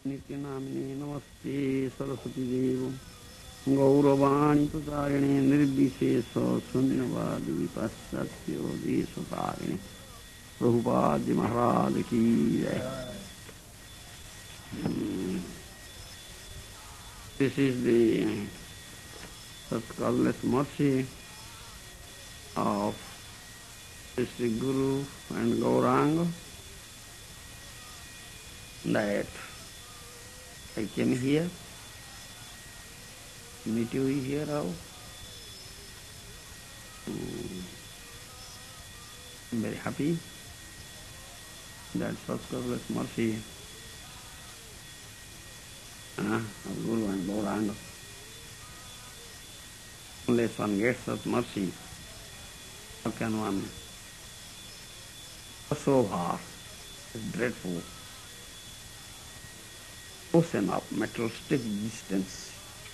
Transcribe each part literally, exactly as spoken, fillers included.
नित्यनामिने नमस्ते सरस्वती देव गौरवाणी प्रचारिणे निर्विशेष शून्यवादी पाश्चात्यो देशतारिणे प्रभुपाद महाराज की जय. This is the such called mercy of Sri Guru and Gauranga, that I came here, meet you here now. I'm very happy that such causeless mercy uh, of Guru and Gauranga. Unless one gets such mercy, how can one so far this dreadful ocean of materialistic existence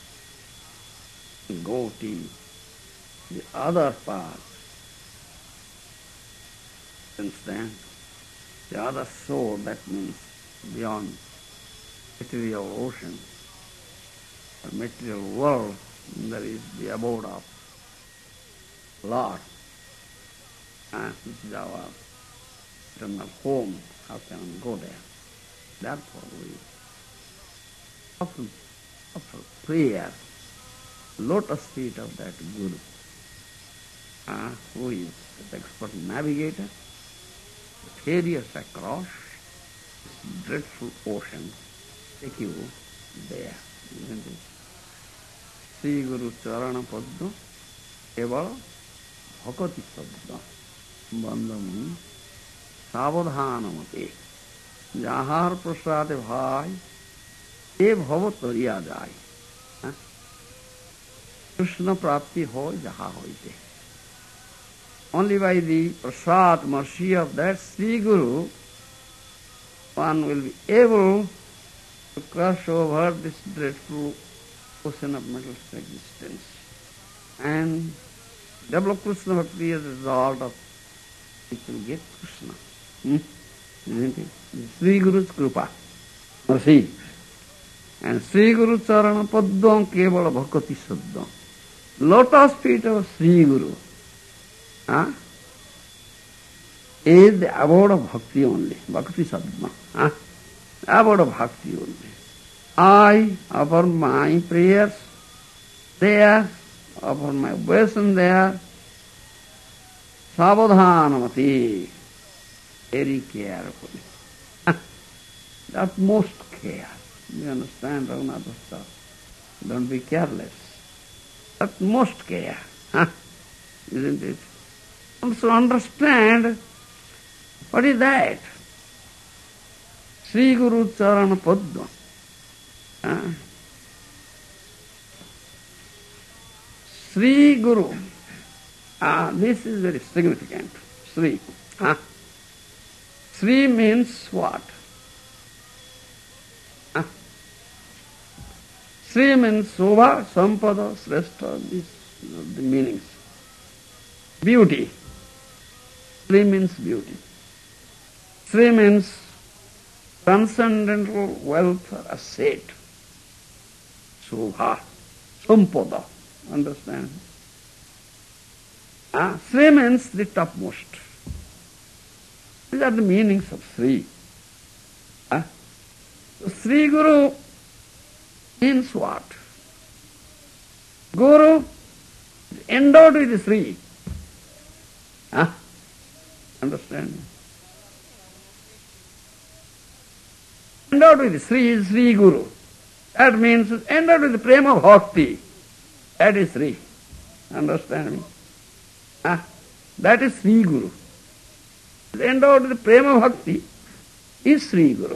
and go to the other path, understand? The other shore, that means beyond material ocean or material world, there is the abode of Lord, and which is our eternal home. How can one go there? Therefore we often offer prayer, lotus feet of that Guru, uh, who is the expert navigator, ferry us across this dreadful ocean, take you there, isn't it? Sri Guru Charana Padma Kevala Bhakati Sabda Bandhamuni Savadhanamate Jahar Prasade Bhai E Bhavat Tariya Jai. Krishna Prapti Ho Jaha Hoite. Only by the prasad mercy of that Sri Guru one will be able to cross over this dreadful ocean of materialistic existence and develop Krishna Bhakti as a result of which will get Krishna. Hmm? Isn't it? Sri Guru's Krupa, mercy. And Sri Guru Charana Paddam Kevala Bhakati Saddam. Lotus feet of Sri Guru huh? is the abode of bhakti only, Bhakti Saddam. Huh? Abode of bhakti only. I offer my prayers there, offer my obeisance there, Savadhanamati, very carefully. That most care. You understand, Raghunatha stuff? Don't be careless. That most care. Huh? Isn't it? Also understand what is that? Sri Guru Charana Padma. Huh? Sri Guru. Ah, this is very significant. Sri. Huh? Sri means what? Huh? Sri means Sobha, Sampada, Srestha, these you know, the meanings. Beauty. Sri means beauty. Sri means transcendental wealth or asset. Sobha, Sampada. Understand? Ah, Sri means the topmost. These are the meanings of Sri. Ah? So Sri Guru means what? Guru is endowed with Sri. Ah? Understand? Endowed with Sri is Sri Guru. That means endowed with the prema bhakti. That is Sri. Understand me? Ah? That is Sri Guru. Endowed with the prema bhakti is Sri Guru.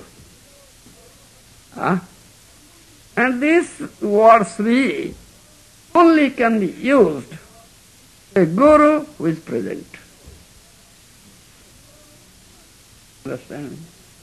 Ah? And this word Sri only can be used a Guru who is present. Understand?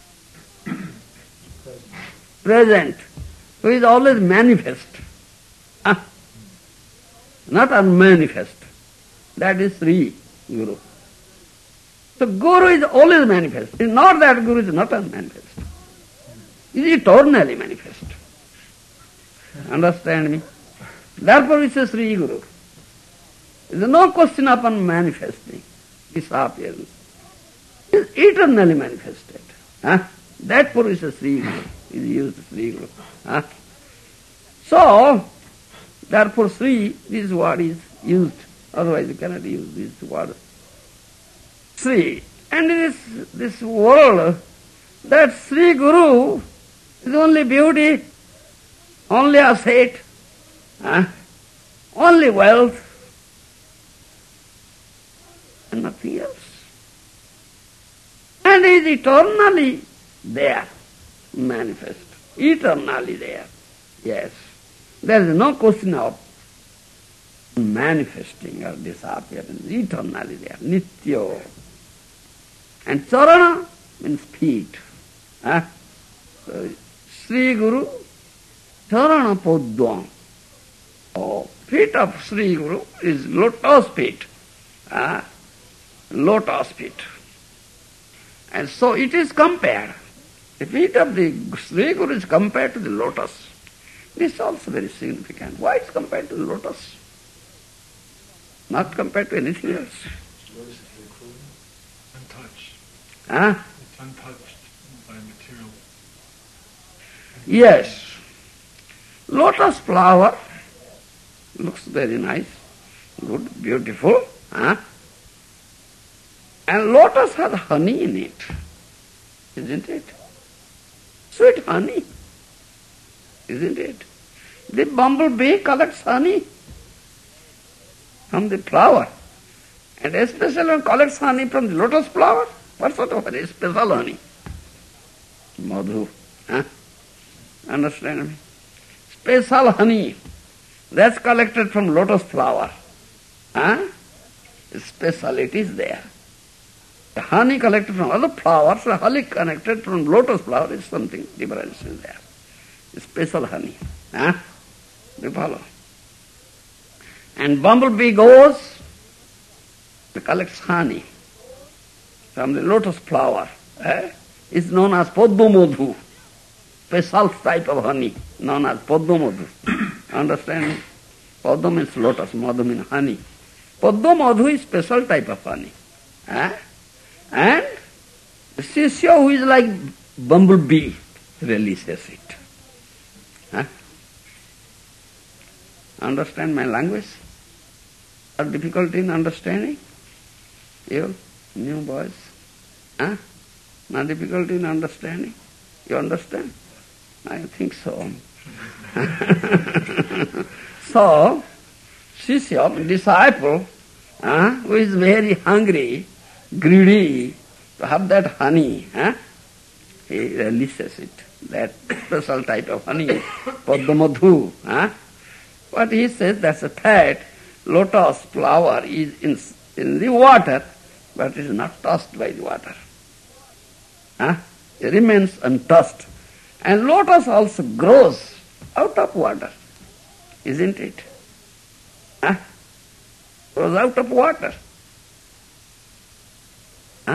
Present, who is always manifest. Ah? Not unmanifest. That is Sri Guru. So Guru is always manifest. It's not that Guru is not unmanifest. is eternally manifest. Understand me? Therefore it says Sri Guru. There is no question upon manifesting, disappearance. It is eternally manifested. Huh? Therefore it says Sri Guru. Is used Sri Guru. Huh? So, therefore Sri, this word is used. Otherwise you cannot use this word. Sri. And this, this world, that Sri Guru is only beauty, only asset, huh? Only wealth, and nothing else. And is eternally there, manifest, eternally there. Yes. There is no question of manifesting or disappearance, eternally there, nityo. And charana means feet. Huh? So, Sri Guru, charana poddvam. Oh, feet of Sri Guru is lotus feet. Huh? Lotus feet. And so it is compared. The feet of the Sri Guru is compared to the lotus. This is also very significant. Why is compared to the lotus? Not compared to anything else. Lotus is very cool. Untouched. Huh? It's untouched by material. Yes. Lotus flower looks very nice, good, beautiful. Huh? And lotus has honey in it, isn't it? Sweet honey, isn't it? The bumblebee collects honey from the flower, and especially when collects honey from the lotus flower. What sort of honey? Special honey. Madhu. Huh? Understand me? Special honey that's collected from lotus flower. Huh? Speciality is there. The honey collected from other flowers, the honey collected from lotus flower is something different is there. Special honey. Huh? You follow? And bumblebee goes to collect honey from the lotus flower. Eh? It's known as Padma-madhu. Special type of honey known as Padma-madhu. Understand? Padma means lotus, madhu means honey. Padma-madhu is special type of honey. Eh? And the Shishya who is like bumblebee releases it. Huh? Understand my language? Are difficulty in understanding? You, new boys? Huh? No difficulty in understanding? You understand? I think so. So, Shishya, disciple, huh, who is very hungry, greedy to have that honey, huh? He releases it, that special type of honey, Padma-madhu. Huh? What he says, that's a fact, lotus flower is in, in the water, but is not touched by the water. Huh? It remains untouched. And lotus also grows out of water, isn't it? Huh? Grows out of water. Huh?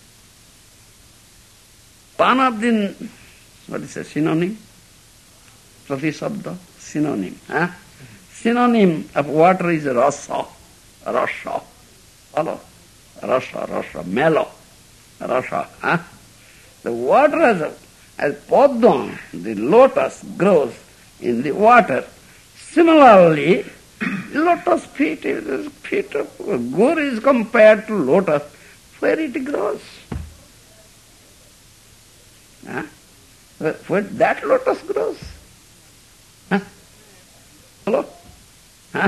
One of the, what is a synonym? Pratishabda, synonym. Huh? Synonym of water is rasa, rasa. Follow? Rasa, rasa, mellow, rasa. Huh? The water has, a, as Padma, the lotus grows in the water. Similarly, lotus feet, is, feet of Guru is compared to lotus, where it grows. Huh? Where that lotus grows. Huh? Hello? Huh?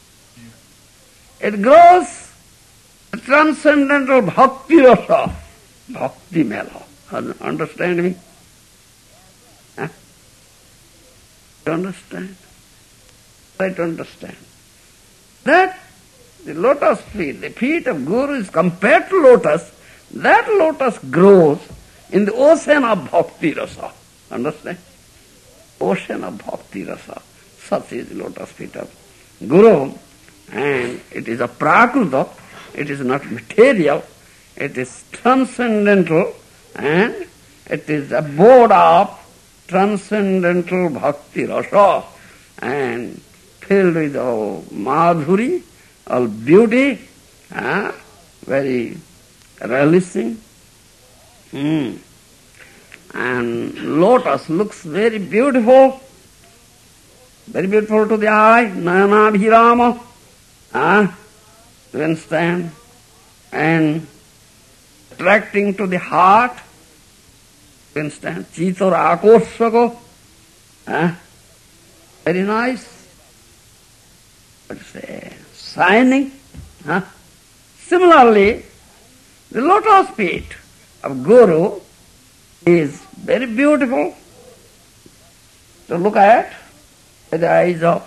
It grows transcendental bhakti rasa, bhakti mela. Understand me? Huh? You understand? Try to understand. That the lotus feet, the feet of Guru is compared to lotus, that lotus grows in the ocean of bhakti rasa. Understand? Ocean of bhakti rasa. Such is the lotus feet of Guru. And it is a prakruta, it is not material, it is transcendental, and it is abode of transcendental bhakti rasa and filled with all madhuri, all beauty, ah, very relishing. Mm. And lotus looks very beautiful, very beautiful to the eye, nayana bhirama, ah, you understand, and attracting to the heart, you understand, chitor akorsako, ah, very nice, but say, shining. Huh? Similarly, the lotus feet of Guru is very beautiful to look at with the eyes of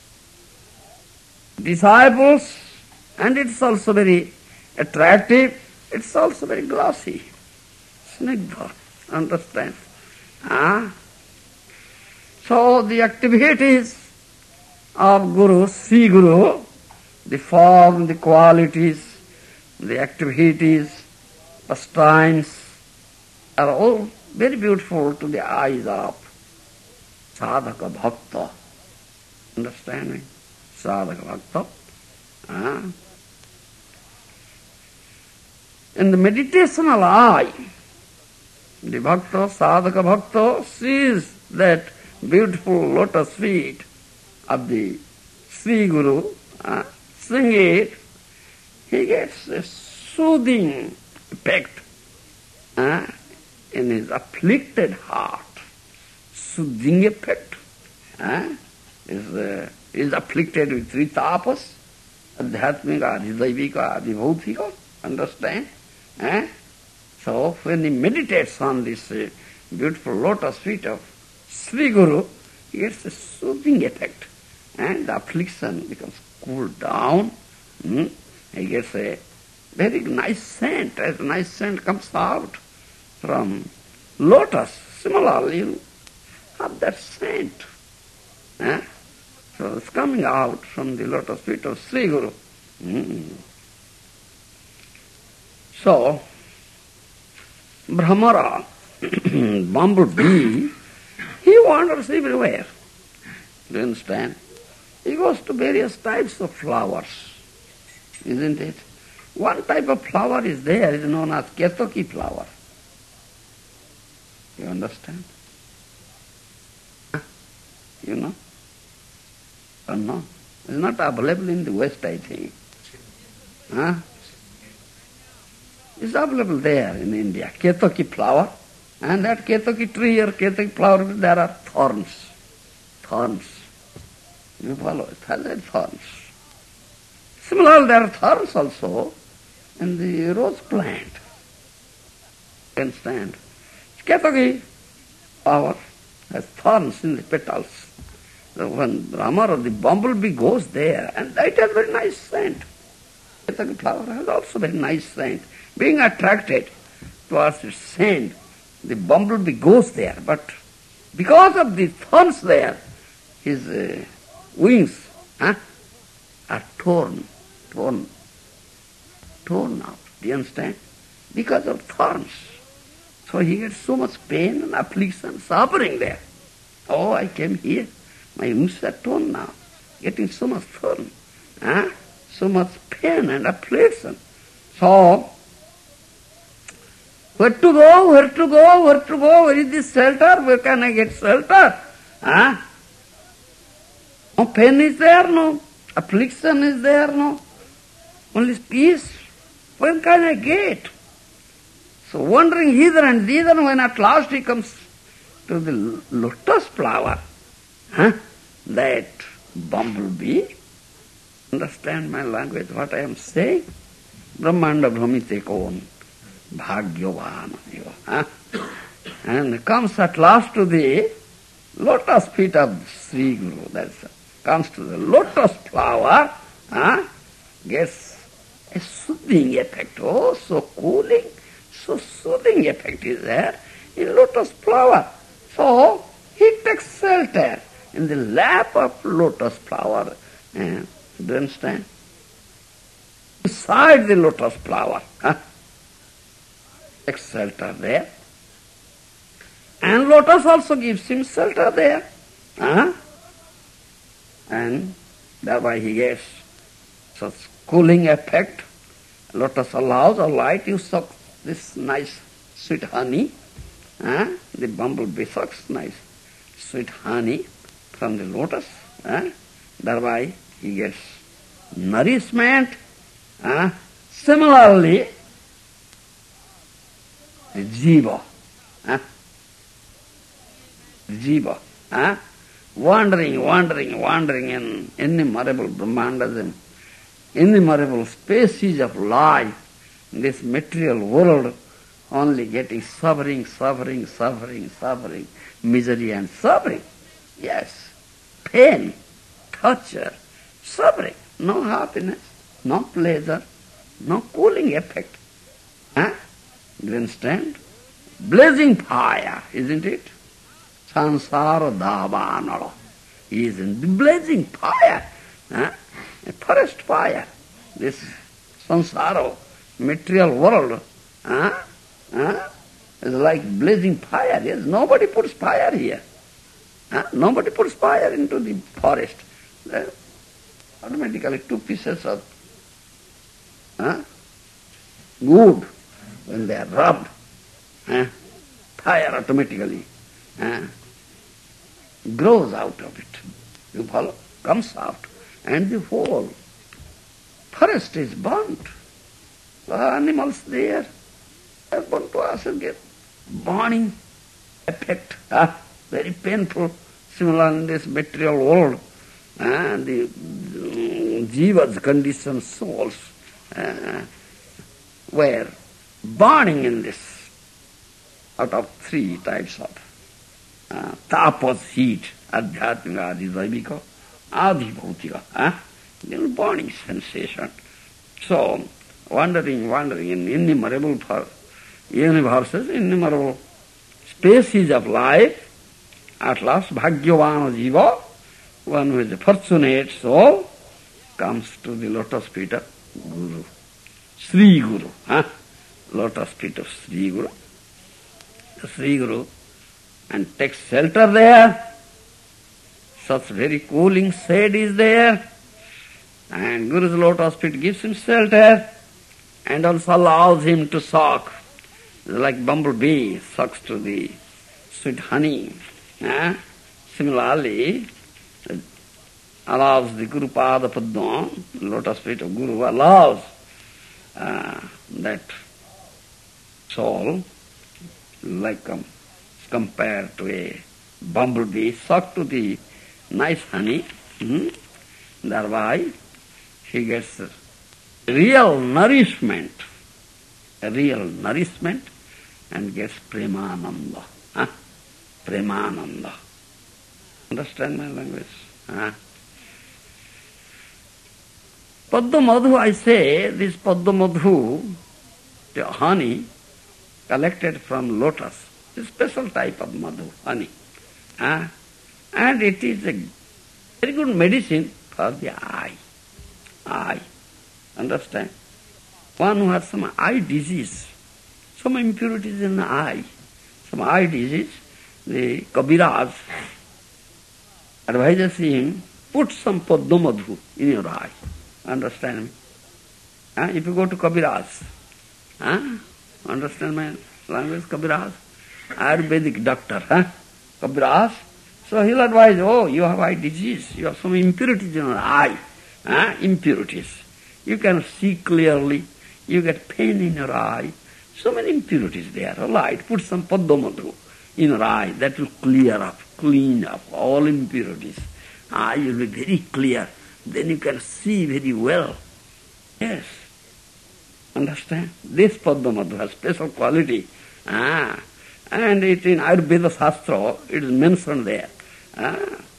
disciples, and it's also very attractive, it's also very glossy, snigdha, understand? Ah? So the activities of Guru, Sri Guru, the form, the qualities, the activities, pastimes, are all very beautiful to the eyes of sadhaka bhakta. Understand me? Sadhaka bhakta. Ah. In the meditational eye, the bhakta, sadhaka bhakta, sees that beautiful lotus feet of the Sri Guru, uh, sing it, he gets a soothing effect uh, in his afflicted heart. Soothing effect. Uh, is, uh, is afflicted with three tapas, adhyatmika, adhidaivika, adhibhautika, understand? Uh? So when he meditates on this uh, beautiful lotus feet of Sri Guru, he gets a soothing effect. And the affliction becomes cooled down. Hmm? He gets a very nice scent. As a nice scent comes out from lotus, similarly you have that scent. Eh? So it's coming out from the lotus feet of Sri Guru. Hmm. So, Brahmara, bumblebee, he wanders everywhere. Do you understand? He goes to various types of flowers, isn't it? One type of flower is there, is known as Ketaki flower. You understand? Huh? You know? Or no? It's not available in the West, I think. Huh? It's available there in India, Ketaki flower. And that Ketaki tree or Ketaki flower, there are thorns. Thorns. You follow it, has it thorns. Similarly, there are thorns also in the rose plant. You understand? Ketaki flower has thorns in the petals. So when Brahma or the bumblebee goes there, and it has very nice scent. Ketaki flower has also very nice scent. Being attracted towards its scent, the bumblebee goes there, but because of the thorns there, his uh, wings huh, are torn, torn, torn out. Do you understand? Because of thorns. So he gets so much pain and affliction, suffering there. Oh, I came here. My wings are torn now, getting so much thorn, huh? So much pain and affliction. So, where to go, where to go, where to go, where is this shelter, where can I get shelter? Huh? No pain is there, no affliction is there, no only peace. Where can I get? So wandering hither and thither, when at last he comes to the lotus flower, huh? That bumblebee, understand my language, what I am saying? Brahmanda Brahmite Kon, Bhagyavan, huh? And comes at last to the lotus feet of Sri Guru, that's comes to the lotus flower, huh? Gets a soothing effect. Oh, so cooling, so soothing effect is there in lotus flower. So he takes shelter in the lap of lotus flower. Eh? Do you understand? Beside the lotus flower, huh? Takes shelter there. And lotus also gives him shelter there. Huh? And thereby he gets such cooling effect. Lotus allows, all right, you suck this nice sweet honey. Huh? The bumblebee sucks nice sweet honey from the lotus. Huh? Thereby he gets nourishment. Huh? Similarly, the jiva, huh? the jiva, huh? wandering, wandering, wandering in innumerable Brahmandas and innumerable species of life in this material world, only getting suffering, suffering, suffering, suffering, misery and suffering. Yes, pain, torture, suffering, no happiness, no pleasure, no cooling effect. Huh? Do you understand? Blazing fire, isn't it? Sansara davanala. He is in the blazing fire. Huh? A forest fire. This sansara, material world, huh? Huh? is like blazing fire. Yes, nobody puts fire here. Huh? Nobody puts fire into the forest. Uh, automatically two pieces of huh? wood, when they are rubbed, huh? fire automatically huh? grows out of it. You follow? Comes out. And the whole forest is burnt. The animals there are burnt to us and get burning effect. Huh? Very painful. Similar in this material world. Uh, the um, jiva's conditioned souls uh, were burning in this out of three types of uh, tapas, heat, adhyatmika, adhidaivika, adhibhautika, uh, the burning sensation. So, wandering, wandering in innumerable universes, innumerable species of life, at last bhagyavana jiva, one who is a fortunate soul, comes to the lotus feet of Guru, Sri Guru, huh? lotus feet of Sri Guru, the Sri Guru, and takes shelter there. Such very cooling shade is there, and Guru's lotus feet gives him shelter, and also allows him to suck, like bumblebee sucks to the sweet honey. Huh? Similarly, allows the Guru Pada Padma, lotus feet of Guru, allows uh, that soul, like um, compared to a bumblebee, suck to the nice honey, hmm? thereby he gets real nourishment, a real nourishment, and gets premananda. Huh? Premananda. Understand my language? Huh? Padma Madhu, I say, this Padma Madhu, the honey collected from lotus, a special type of madhu, honey. Huh? And it is a very good medicine for the eye. Eye. Understand? One who has some eye disease, some impurities in the eye, some eye disease, the Kabiraj advises him, put some Padma Madhu in your eye. Understand me? Huh? If you go to Kabiraj, huh? understand my language, Kabiraj? Ayurvedic doctor, huh? Kabiraj. So he'll advise, oh, you have eye disease, you have some impurities in your eye. Huh? Impurities. You can see clearly, you get pain in your eye. So many impurities there. All right, put some Padma Madhu in your eye. That will clear up, clean up all impurities. Eye will be very clear. Then you can see very well. Yes. Understand? This Padma Madhu has special quality. Ah. And it in Ayurveda Shastra, it is mentioned there. Ah.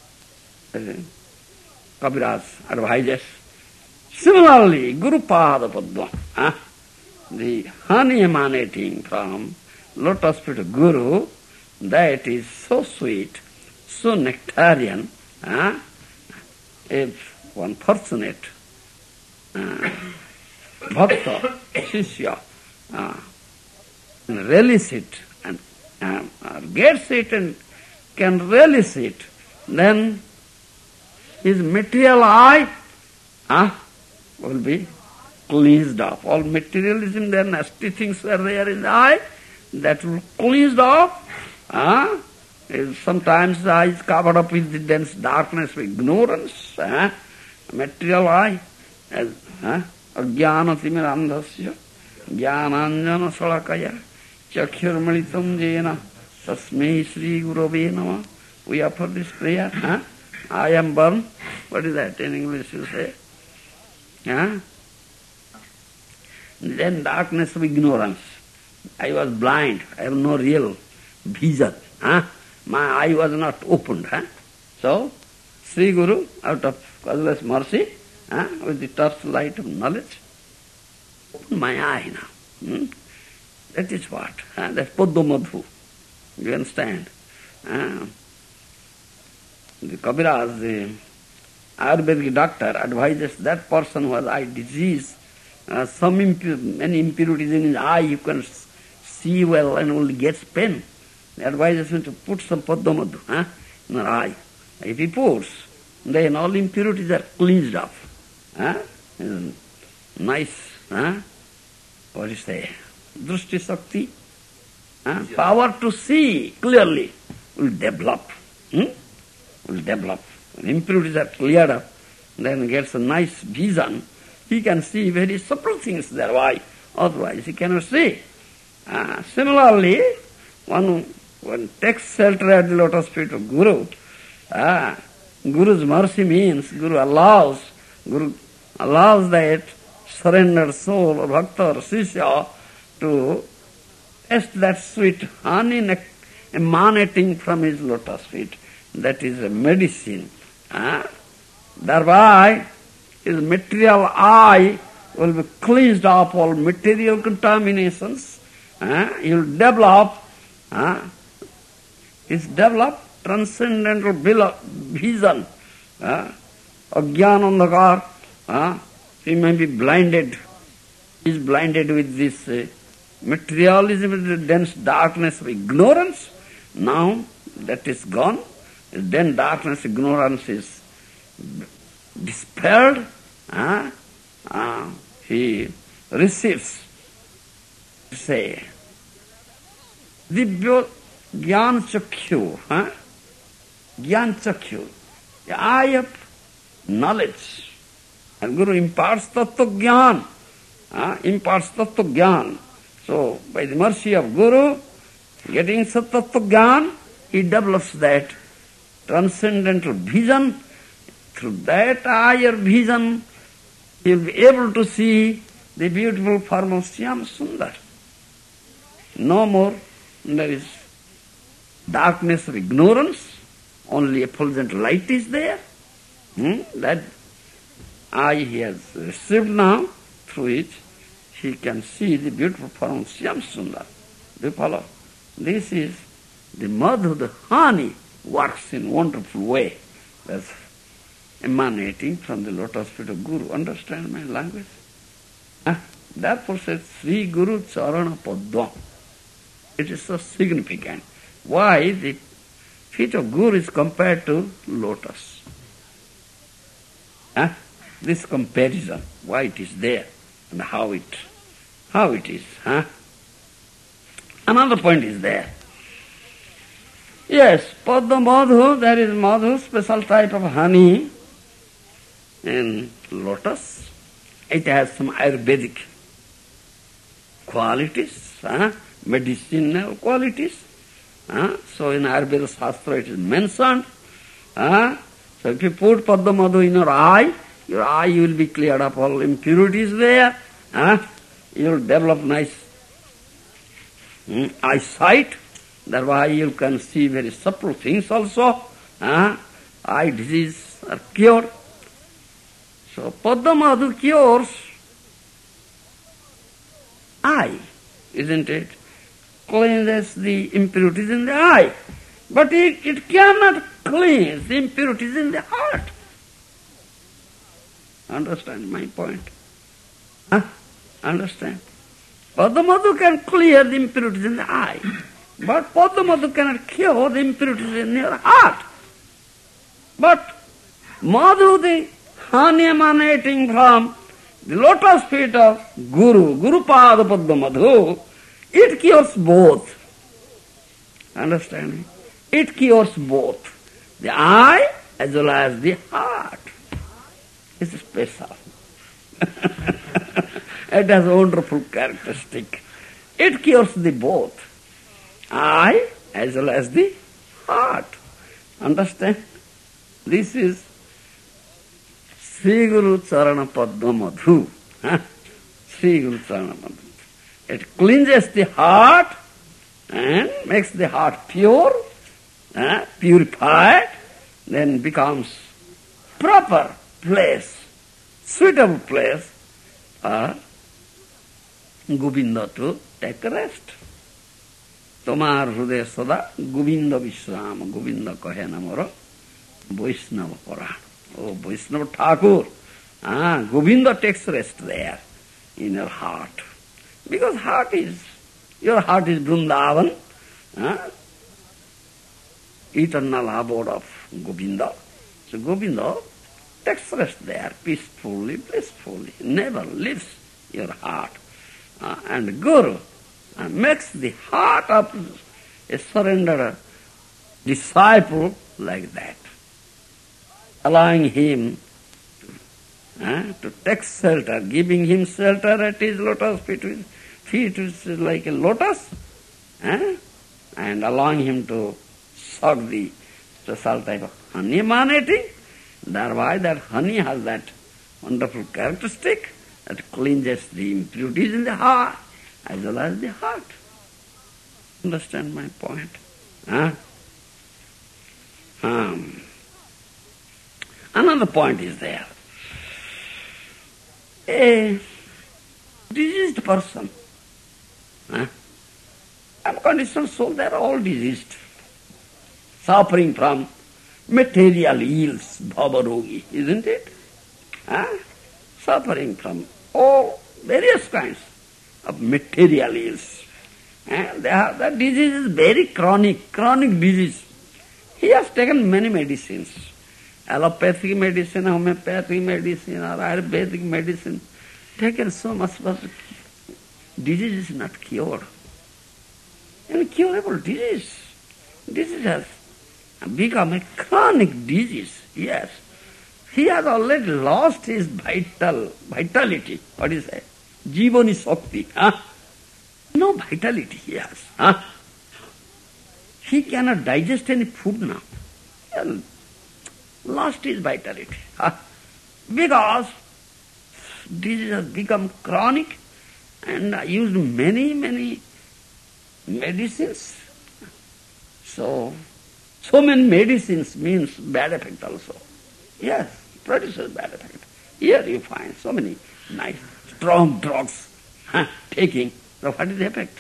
Kabiraj advises. Similarly, Guru Pada Padma, ah, the honey emanating from lotus feet of Guru, that is so sweet, so nectarian, ah, if one fortunate uh, bhakta, shishya, uh, relish it and uh, or gets it and can relish it, then his material eye uh, will be cleansed off. All materialism, there nasty things are there in the eye, that will cleansed off. Uh, sometimes the eye is covered up with the dense darkness, with ignorance. Uh, material eye, as uh, ajnana timirandhasya jnananjana salakaya chakhyurmalitam jena tasmai Sri Gurave Namah. We offer this prayer. Huh? I am burned. What is that in English you say? Huh? Then darkness of ignorance. I was blind. I have no real vision. Huh? My eye was not opened. Huh? So, Sri Guru, out of causeless mercy, huh, with the torch light of knowledge, opened my eye now. Hmm? That is what? Huh? That's Padma Madhu. You understand? Huh? The Kabiraj, the Ayurvedic doctor, advises that person who has eye disease, uh, some impu- many impurities in his eye, you can see well and only gets pain. He advises him to put some Padma Madhu huh, in the eye. If he puts, then all impurities are cleansed off. Huh? Nice, huh? What do you say? Drushti Sakti, huh? Power to see clearly will develop. Hmm? Will develop. When impurities are cleared up, then gets a nice vision. He can see very subtle things there. Why? Otherwise he cannot see. Uh, similarly, one, one takes shelter at the lotus feet of Guru. Uh, Guru's mercy means Guru allows, Guru allows that surrendered soul or bhakta or sishya to taste that sweet honey emanating from his lotus feet. That is a medicine. Uh, thereby, his material eye will be cleansed of all material contaminations. Uh, he will develop, uh, he's developed transcendental vision. Uh, Ajnanandakar, uh, he may be blinded. He is blinded with this uh, materialism, with the dense darkness of ignorance. Now that is gone. Then darkness, ignorance is dispelled. Uh, uh, he receives, say, Dibyo Gyan Chakyu, huh? Gyan Chakyu, the eye of knowledge. And Guru imparts Tattva Gyan, uh, imparts Tattva Gyan. So, by the mercy of Guru, getting Tattva Gyan, he develops that transcendental vision. Through that eye or vision, he will be able to see the beautiful form of Shyam Sundar. No more there is darkness of ignorance, only effulgent light is there. Hmm? That eye he has received now, through it he can see the beautiful form of Shyam Sundar. Do you follow? This is the madhu, the honey, works in wonderful way. That's emanating from the lotus feet of Guru. Understand my language? Huh? Therefore says Sri Guru Charana Padma. It is so significant. Why the feet of Guru is compared to lotus? Huh? This comparison, why it is there and how it how it is. Huh? Another point is there. Yes, Padma Madhu, there is Madhu, special type of honey in lotus. It has some Ayurvedic qualities, huh? medicinal qualities. Huh? So in Ayurveda Shastra it is mentioned. Huh? So if you put Padma Madhu in your eye, your eye will be cleared up, all impurities there. Huh? You will develop nice hmm, eyesight. Thereby you can see very subtle things also. Huh? Eye disease are cured. So Padma Madhu cures eye, isn't it? Cleanses the impurities in the eye. But it, it cannot cleanse the impurities in the heart. Understand my point? Huh? Understand? Padma Madhu can clear the impurities in the eye. But Padma Madhu cannot cure the impurities in your heart. But Madhu, the honey emanating from the lotus feet of Guru, Guru Pada Padma Madhu, it cures both. Understand me? It cures both. The eye as well as the heart. It's special. It has a wonderful characteristic. It cures the both. Eye as well as the heart. Understand? This is Sri Guru Charana Padma Madhu. Huh? Sri Guru Charana Madhu. It cleanses the heart and makes the heart pure, uh, purified, then becomes proper place, suitable place for Govinda to take rest. Tomar Hruday Sada Govinda Vishrama, Govinda Kahena Moro, Vaishnava Purana. Oh, Vaishnava Thakur, ah, Govinda takes rest there in your heart. Because heart is, your heart is Vrindavan, ah, eternal abode of Govinda. So Govinda takes rest there peacefully, blissfully, never leaves your heart. Uh, and Guru uh, makes the heart of a surrendered disciple like that, allowing him uh, to take shelter, giving him shelter at his lotus feet, feet which is like a lotus, uh, and allowing him to suck the special type of honey emanating. Thereby that honey has that wonderful characteristic that cleanses the impurities in the heart as well as the heart. Understand my point? Huh? Um, another point is there. A diseased person, huh? unconditioned soul, they are all diseased, suffering from material ills, bhavarogi, isn't it? Huh? Suffering from all various kinds of material ills. And they have, that disease is very chronic, chronic disease. He has taken many medicines, allopathic medicine, homeopathic medicine, or Ayurvedic medicine, taken so much, but disease is not cured. Incurable disease. Disease has become a chronic disease, yes. He has already lost his vital, vitality. What is that? Jivani Shakti. Huh? No vitality he has. Huh? He cannot digest any food now. He has lost his vitality. Huh? Because disease has become chronic and I used many, many medicines. So, so many medicines means bad effect also. Yes, produces bad effect. Here you find so many nice, strong drugs huh, taking. So what is the effect?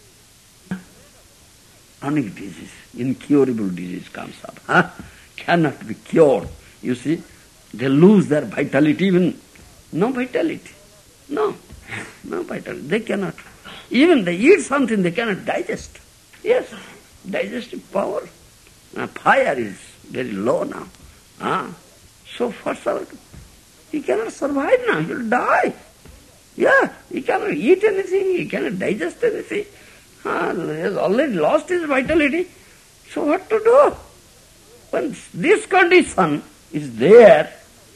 Chronic disease, incurable disease comes up. Huh? Cannot be cured. You see, they lose their vitality even. No vitality. No, no vitality. They cannot. Even they eat something, they cannot digest. Yes, digestive power. Uh, fire is very low now. Huh? So first of all, he cannot survive now, he will die. Yeah, he cannot eat anything, he cannot digest anything. Uh, he has already lost his vitality. So what to do? When this condition is there,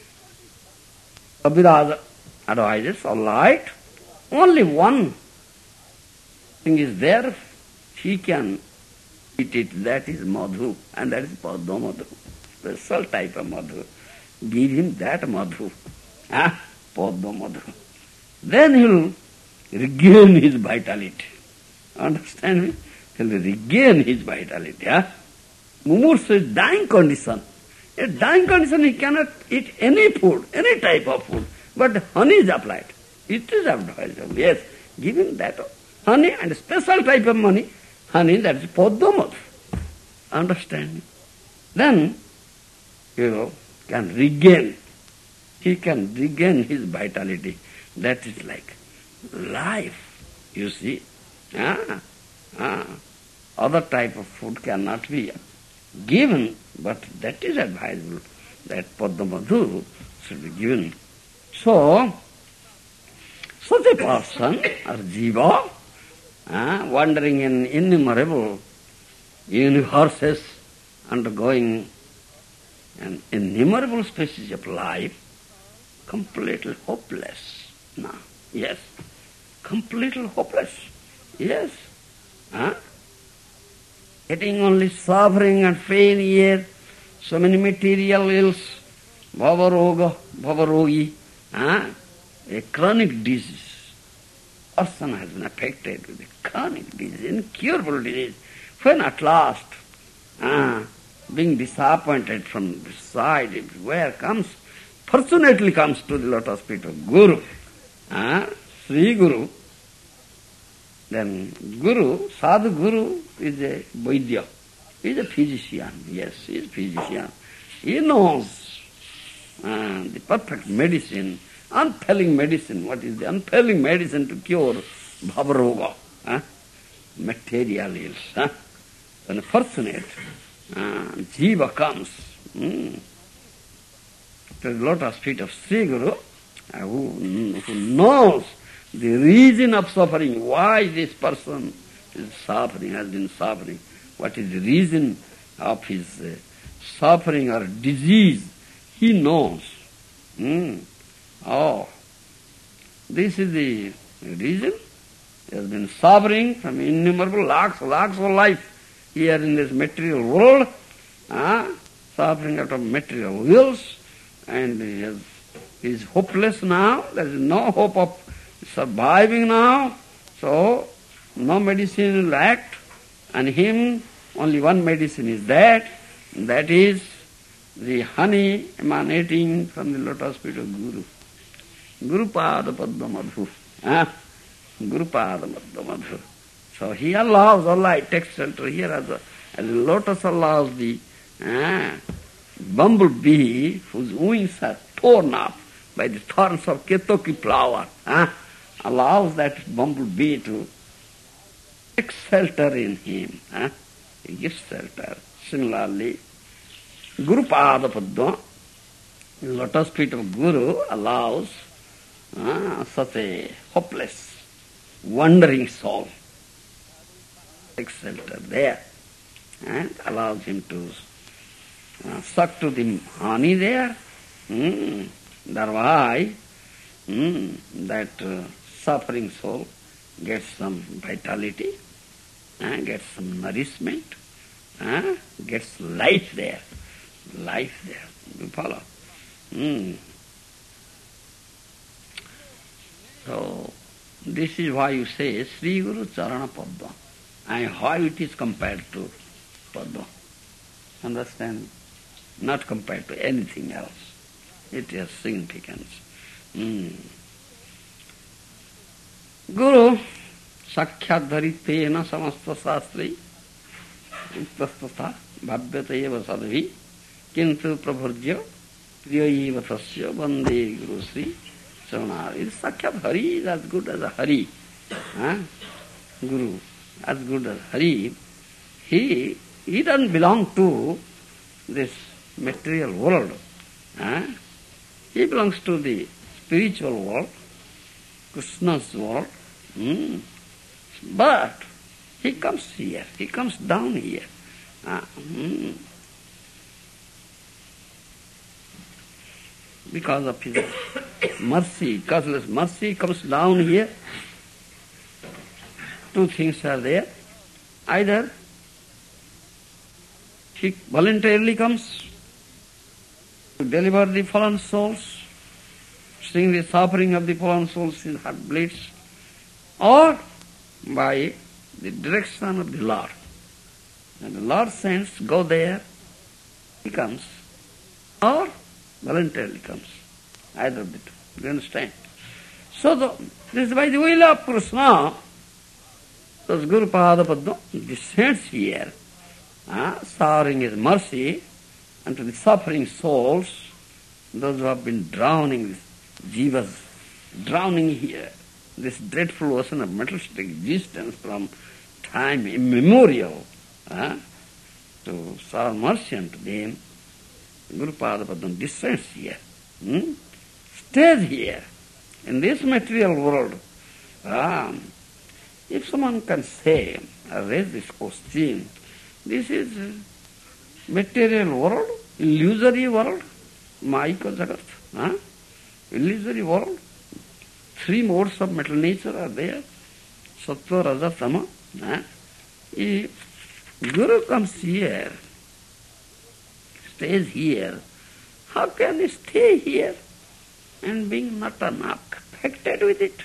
Abhiraj advises, all right, only one thing is there, he can eat it, that is madhu, and that is padma madhu, special type of madhu. Give him that madhu, ah, padma madhu. Then he will regain his vitality. Understand me? He will regain his vitality. Ah? Mumursu is dying condition. In dying condition he cannot eat any food, any type of food. But honey is applied. It is advisable. Yes, give him that honey and special type of honey, honey that is padma madhu. Understand me? Then, you know, can regain. He can regain his vitality. That is like life, you see. Ah, ah. other type of food cannot be given, but that is advisable, that Padma Madhu should be given. So, such a person, or jiva, uh, wandering in innumerable universes, undergoing an innumerable species of life, completely hopeless. No, yes, completely hopeless. Yes. Huh? Getting only suffering and pain here, so many material ills, bhavaroga, bhavarogi, huh? A chronic disease. Person has been affected with a chronic disease, incurable disease. When at last, uh, being disappointed from the side, where comes, fortunately comes to the lotus feet of Guru, uh, Sri Guru. Then Guru, Sadhu Guru is a Vaidya, he is a physician, yes, he is a physician. He knows uh, the perfect medicine, unfailing medicine. What is the unfailing medicine to cure bhavaroga, uh, material ills? Uh? When a fortunate uh, jiva comes mm, to the lotus feet of Sri Guru, uh, who, who knows the reason of suffering, why this person is suffering, has been suffering, what is the reason of his uh, suffering or disease, he knows. Mm. Oh, this is the reason. He has been suffering from innumerable lakhs, lakhs of life here in this material world, uh, suffering out of material ills, and he, has, he is hopeless now. There is no hope of surviving now, so no medicine will act, and him only one medicine is that, and that is the honey emanating from the lotus feet of Guru. Guru Pada Padma Madhu. Ah, Guru Pada Padma Madhu. So he allows, Allah takes shelter here as a, as a lotus allows the ah, bumblebee whose wings are torn off by the thorns of ketoki flower. Ah, allows that bumblebee to take shelter in him. Huh? He gives shelter. Similarly, Guru Pada Padma, the lotus feet of Guru, allows uh, such a hopeless, wandering soul take shelter there, and allows him to uh, suck to the honey there. Mm. Thereby, mm, that uh, suffering soul gets some vitality, uh, gets some nourishment, uh, gets life there, life there. You follow? Mm. So, this is why you say Sri Guru Charana Padma, and why it is compared to Padma. Understand? Not compared to anything else. It has significance. Mm. Guru Sakshat Dharitena Samasta Sastri Uktastata Bhavyateva Sadvi Kintu Prabhurja Priyayiva Tasya Vande Guru Sri Savanari. It's Sakshat Hari is as good as a Hari. Huh? Guru, as good as Hari. He, he doesn't belong to this material world. Huh? He belongs to the spiritual world, Krishna's world. Mm. But he comes here, he comes down here. Ah, mm. Because of his mercy, causeless mercy, comes down here. Two things are there. Either he voluntarily comes to deliver the fallen souls, seeing the suffering of the fallen souls in heart bleeds, or by the direction of the Lord. And the Lord sends, go there, he comes, or voluntarily comes. Either of the two. Do you understand? So the, this is by the will of Krishna. Thus Guru Pada Padma descends here, uh, showering his mercy unto the suffering souls, those who have been drowning, these jivas, drowning here, this dreadful ocean of materialistic existence from time immemorial, uh, to shower mercy unto them, Guru Pada Padma descends here, hmm? stays here, in this material world. Um, if someone can say, or raise this question, this is material world, illusory world, Mayika Jagat, huh? illusory world. Three modes of mental nature are there, Sattva, Raja, Tama. Huh? If Guru comes here, stays here, how can he stay here and being not affected with it?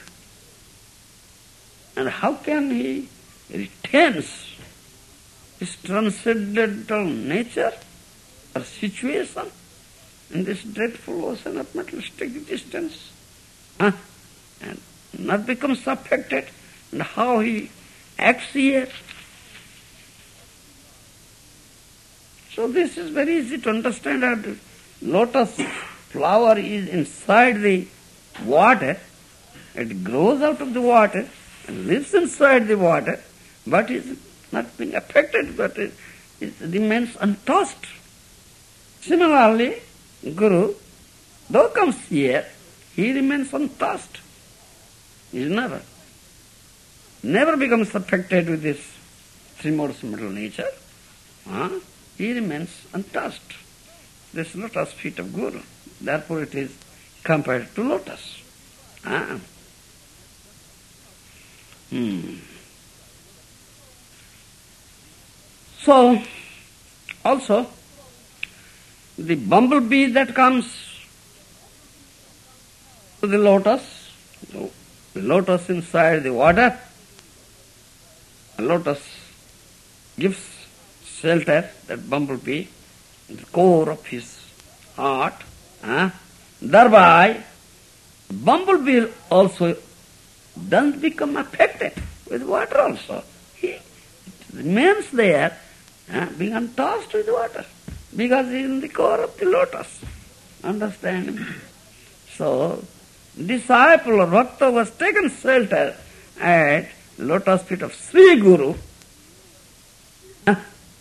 And how can he retain his transcendental nature or situation in this dreadful ocean of materialistic existence? Huh? And not become affected, and how he acts here. So this is very easy to understand that lotus flower is inside the water, it grows out of the water and lives inside the water, but is not being affected, but it, it remains untouched. Similarly, Guru, though comes here, he remains untouched. He is never, never becomes affected with this three modes of mental nature. Huh? He remains untouched. This lotus feet of Guru. Therefore it is compared to lotus. Huh? Hmm. So, also, the bumblebee that comes to the lotus, the lotus inside the water, the lotus gives shelter, that bumblebee, in the core of his heart. Huh? Thereby, bumblebee also doesn't become affected with water also. He remains there, huh, being untouched with water, because he is in the core of the lotus. Understand? So, disciple or bhakta was taken shelter at lotus feet of Sri Guru. Huh?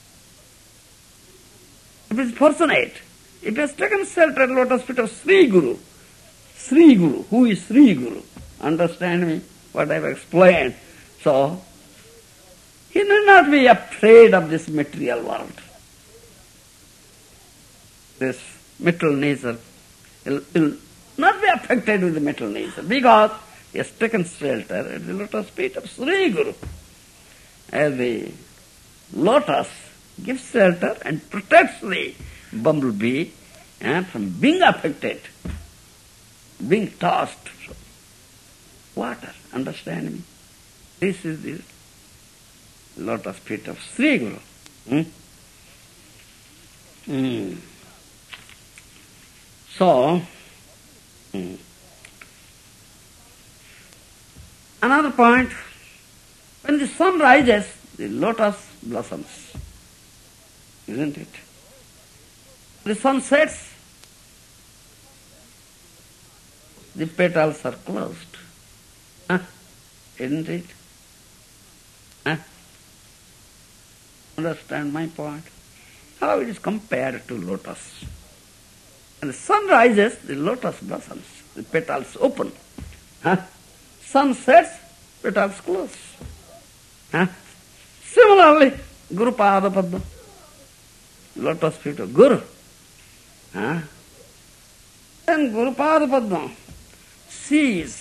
It is fortunate. It has taken shelter at lotus feet of Sri Guru. Sri Guru. Who is Sri Guru? Understand me? What I have explained. So, he need not be afraid of this material world. This material nature. He'll, he'll not be affected with the material nature, because he has taken shelter at the lotus feet of Sri Guru. As the lotus gives shelter and protects the bumblebee eh, from being affected, being tossed. Water, understand me? This is the lotus feet of Sri Guru. Hmm? Hmm. So, hmm. another point, when the sun rises, the lotus blossoms. Isn't it? The sun sets, the petals are closed. Huh? Isn't it? Huh? Understand my point? How it is compared to lotus. When the sun rises, the lotus blossoms, the petals open. Huh? Sun sets, petals close. Huh? Similarly, Guru Pada Padma, lotus feet of Guru. Huh? Then Guru Pada Padma sees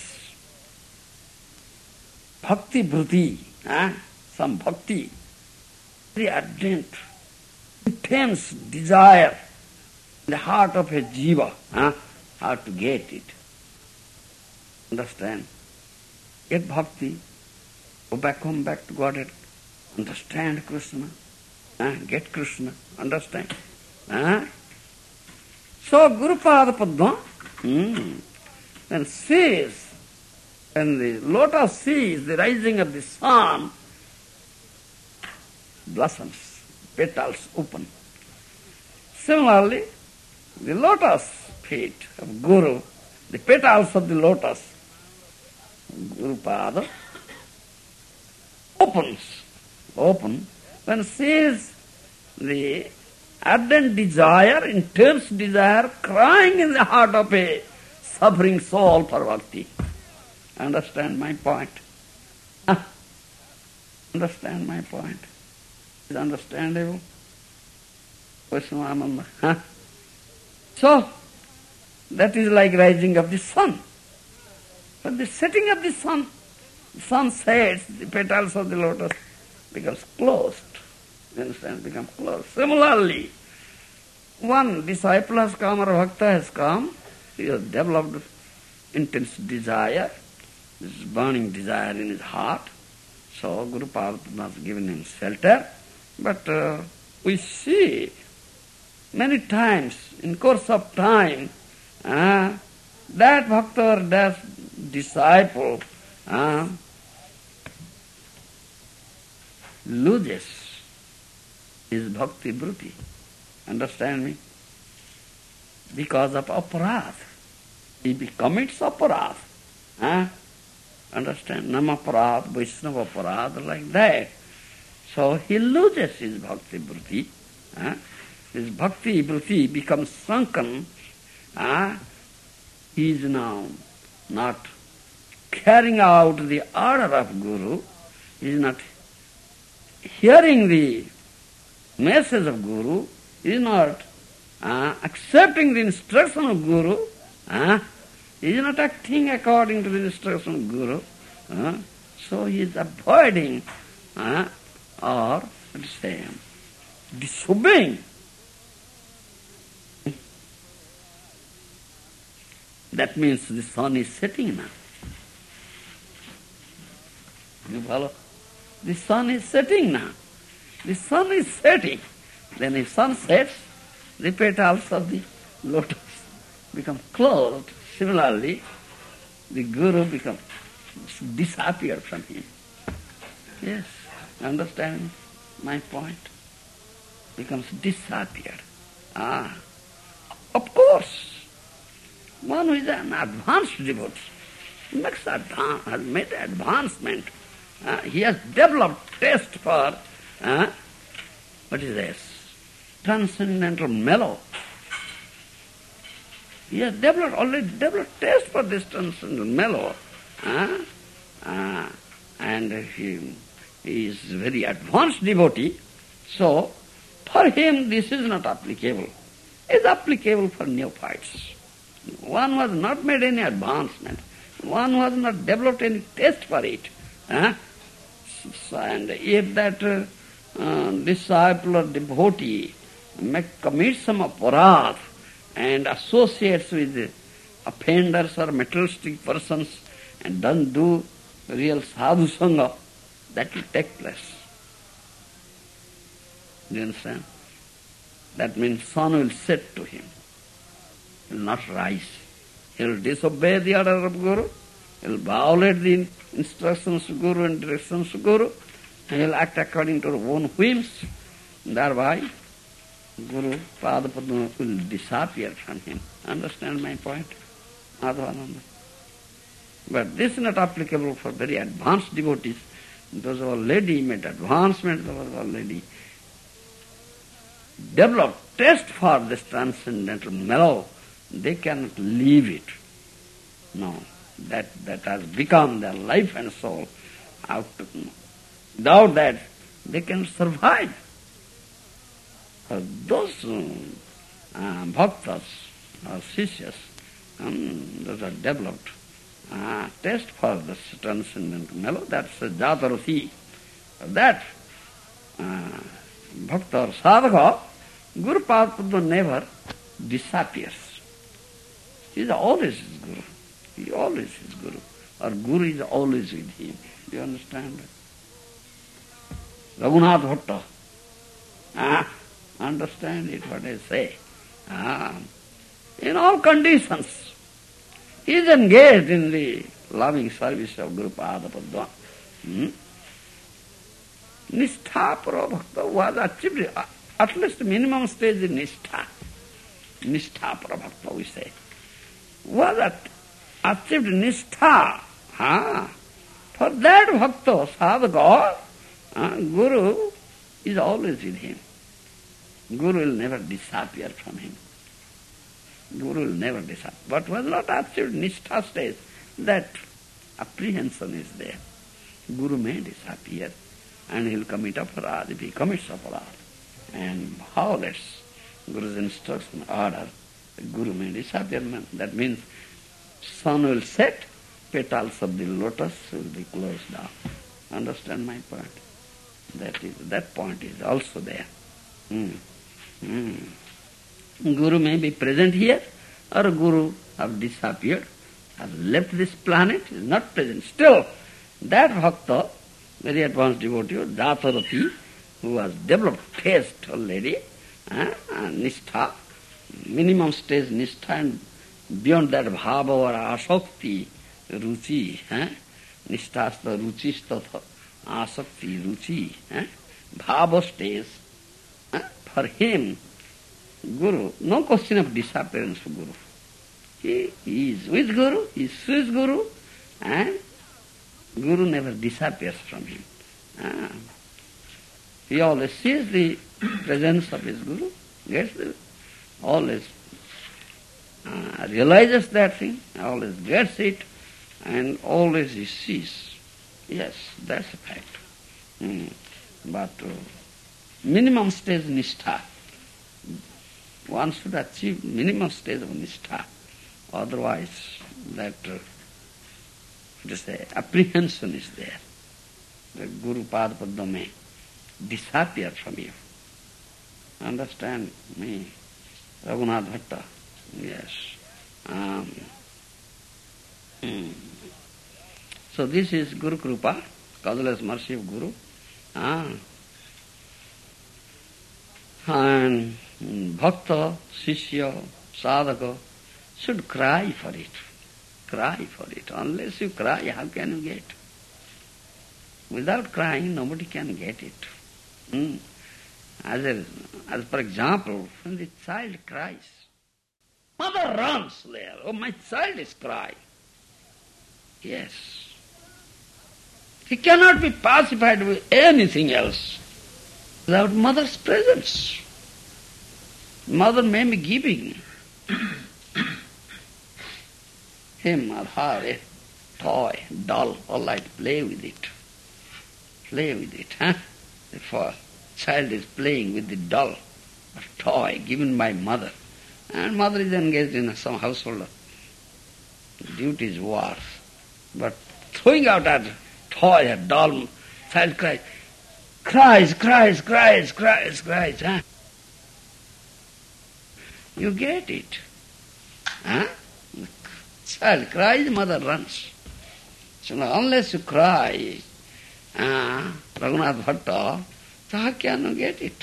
bhakti bhuti, huh? some bhakti, very ardent, intense desire in the heart of a jiva, huh? how to get it. Understand? Get bhakti, go back home, back to Godhead, understand Krishna, huh? get Krishna, understand? Huh? So Guru Pada Padma hmm, then sees, when the lotus sees the rising of the sun, blossoms, petals open. Similarly, the lotus feet of Guru, the petals of the lotus, Guru Pada, opens open, one sees the ardent desire, intense desire, crying in the heart of a suffering soul for bhakti. Understand my point? Huh? Understand my point? Is it understandable? Vaishnava huh? So, that is like rising of the sun. But the setting of the sun, the sun sets, the petals of the lotus becomes closed. You understand? Become closed. Similarly, one disciple has come or bhakta has come, he has developed intense desire, this burning desire in his heart. So Guru Padma has given him shelter. But uh, we see many times in course of time uh, that bhakta or that disciple uh, loses his bhakti vritti. Understand me? Because of aparadh. He commits aparadh. Huh? Understand? Namaparad, Vaishnava aparadh, like that. So he loses his bhakti vritti. Huh? His bhakti vritti becomes sunken. Huh? He is now not carrying out the order of Guru. He is not hearing the message of Guru. He is not uh, accepting the instruction of Guru. Uh, he is not acting according to the instruction of Guru. Uh, so he is avoiding uh, or, let's say, disobeying. That means the sun is setting now. You follow? The sun is setting now. The sun is setting. Then if sun sets, the petals of the lotus become closed. Similarly, the Guru becomes disappeared from him. Yes, understand my point? Becomes disappeared. Ah, of course, one who is an advanced devotee makes advan- has made advancement. Uh, he has developed taste for uh, what is this? Transcendental mellow. He has developed, already developed taste for this transcendental mellow. Uh, uh, and he, he is very advanced devotee. So, for him this is not applicable. It is applicable for neophytes. One who has not made any advancement. One who has not developed any taste for it. Uh, and if that uh, uh, disciple or devotee may commit some aparadh and associates with offenders or materialistic persons and doesn't do real sadhu sangha, that will take place. Do you understand? That means sun will set to him. He will not rise. He will disobey the order of Guru. He will violate the instructions of Guru and directions of Guru. He will act according to his own whims. Thereby, Guru Padapadma will disappear from him. Understand my point? Madhavananda. But this is not applicable for very advanced devotees. Those who already made advancement, those who already developed taste for this transcendental mellow, they cannot leave it. No, that that has become their life and soul. Out to, without that, they can survive. For those uh, bhaktas or sishyas, um, those are developed uh, taste for this transcendental mellow, that's a jataruthi. That uh, bhakta or sadhaka, Guru Padma never disappears. He is always his Guru. He is always his Guru. Or Guru is always with him. Do you understand? Raghunath Bhatta. Ah, understand it what I say. Ah, in all conditions, he is engaged in the loving service of Guru Padma. Hmm? Nishtha Prabhakta was achieved, at least minimum stage in Nishtha. Nishtha Prabhakta we say. Was at, achieved Nishtha. Ah. For that bhakta, sadhaka, Uh, Guru is always with him. Guru will never disappear from him. Guru will never disappear. But was not absolute nishtha stage, that apprehension is there. Guru may disappear and he will commit aparad if he commits aparad. And violates Guru's instruction, order, the Guru may disappear. That means sun will set, petals of the lotus will be closed down. Understand my point? That is, that point is also there. Mm. Mm. Guru may be present here, or Guru have disappeared, have left this planet, is not present. Still, that bhakta, very advanced devotee, Jatarati, who has developed taste already, eh, and nishtha, minimum stage nishtha, and beyond that bhava or asakti, ruchi, eh, nishtasta, ruchistata, asakti, ruchi, eh, bhava stage, eh, for him, Guru, no question of disappearance of Guru. He, he is with Guru, he is Swiss Guru, and Guru never disappears from him. Ah. He always sees the presence of his Guru, gets the, always uh, realizes that thing, always gets it, and always he sees. Yes, that's a fact. Mm. But uh, minimum stage nishtha, one should achieve minimum stage of nishtha. Otherwise, that uh, just a apprehension is there. The Guru Pada Padma may disappear from you. Understand me? Raghunath Bhatta. Yes. Um, mm. So this is Guru Krupa, causeless mercy of Guru. Ah. And Bhakta, Shishya, Sadhaka should cry for it. Cry for it. Unless you cry, how can you get? Without crying, nobody can get it. Mm. As, a, as for example, when the child cries, mother runs there. Oh, my child is crying. Yes. He cannot be pacified with anything else without mother's presence. Mother may be giving him or her a toy, doll, all right, play with it. Play with it, huh? Therefore, child is playing with the doll or toy given by mother. And mother is engaged in some household duties, wars. But throwing out that toy, a doll, child cries, cries, cries, cries, cries, cries, huh? You get it. Huh? Child cries, mother runs. So now, unless you cry, uh, Raghunath Bhatta, so how can you get it?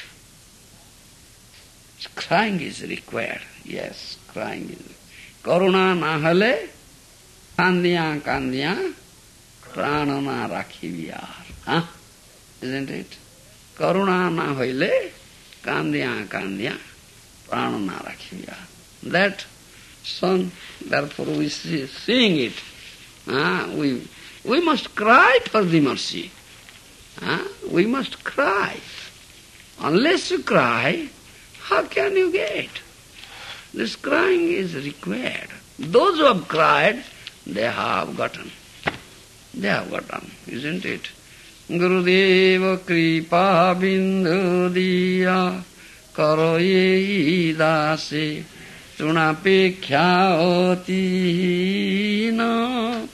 So crying is required. Yes, crying is. Karuna na hale, kandiya kandiya, prana na rakhiviyar. Huh? Isn't it? Karuna na hale, kandiya kandiya, prana na rakhiviyar. That son, therefore we see, seeing it, uh, we we must cry for the mercy. Uh, we must cry. Unless you cry, how can you get? This crying is required. Those who have cried, they have gotten. They have gotten, isn't it? Gurudeva kripa bindu diya karo ye dase tunapekhya oti na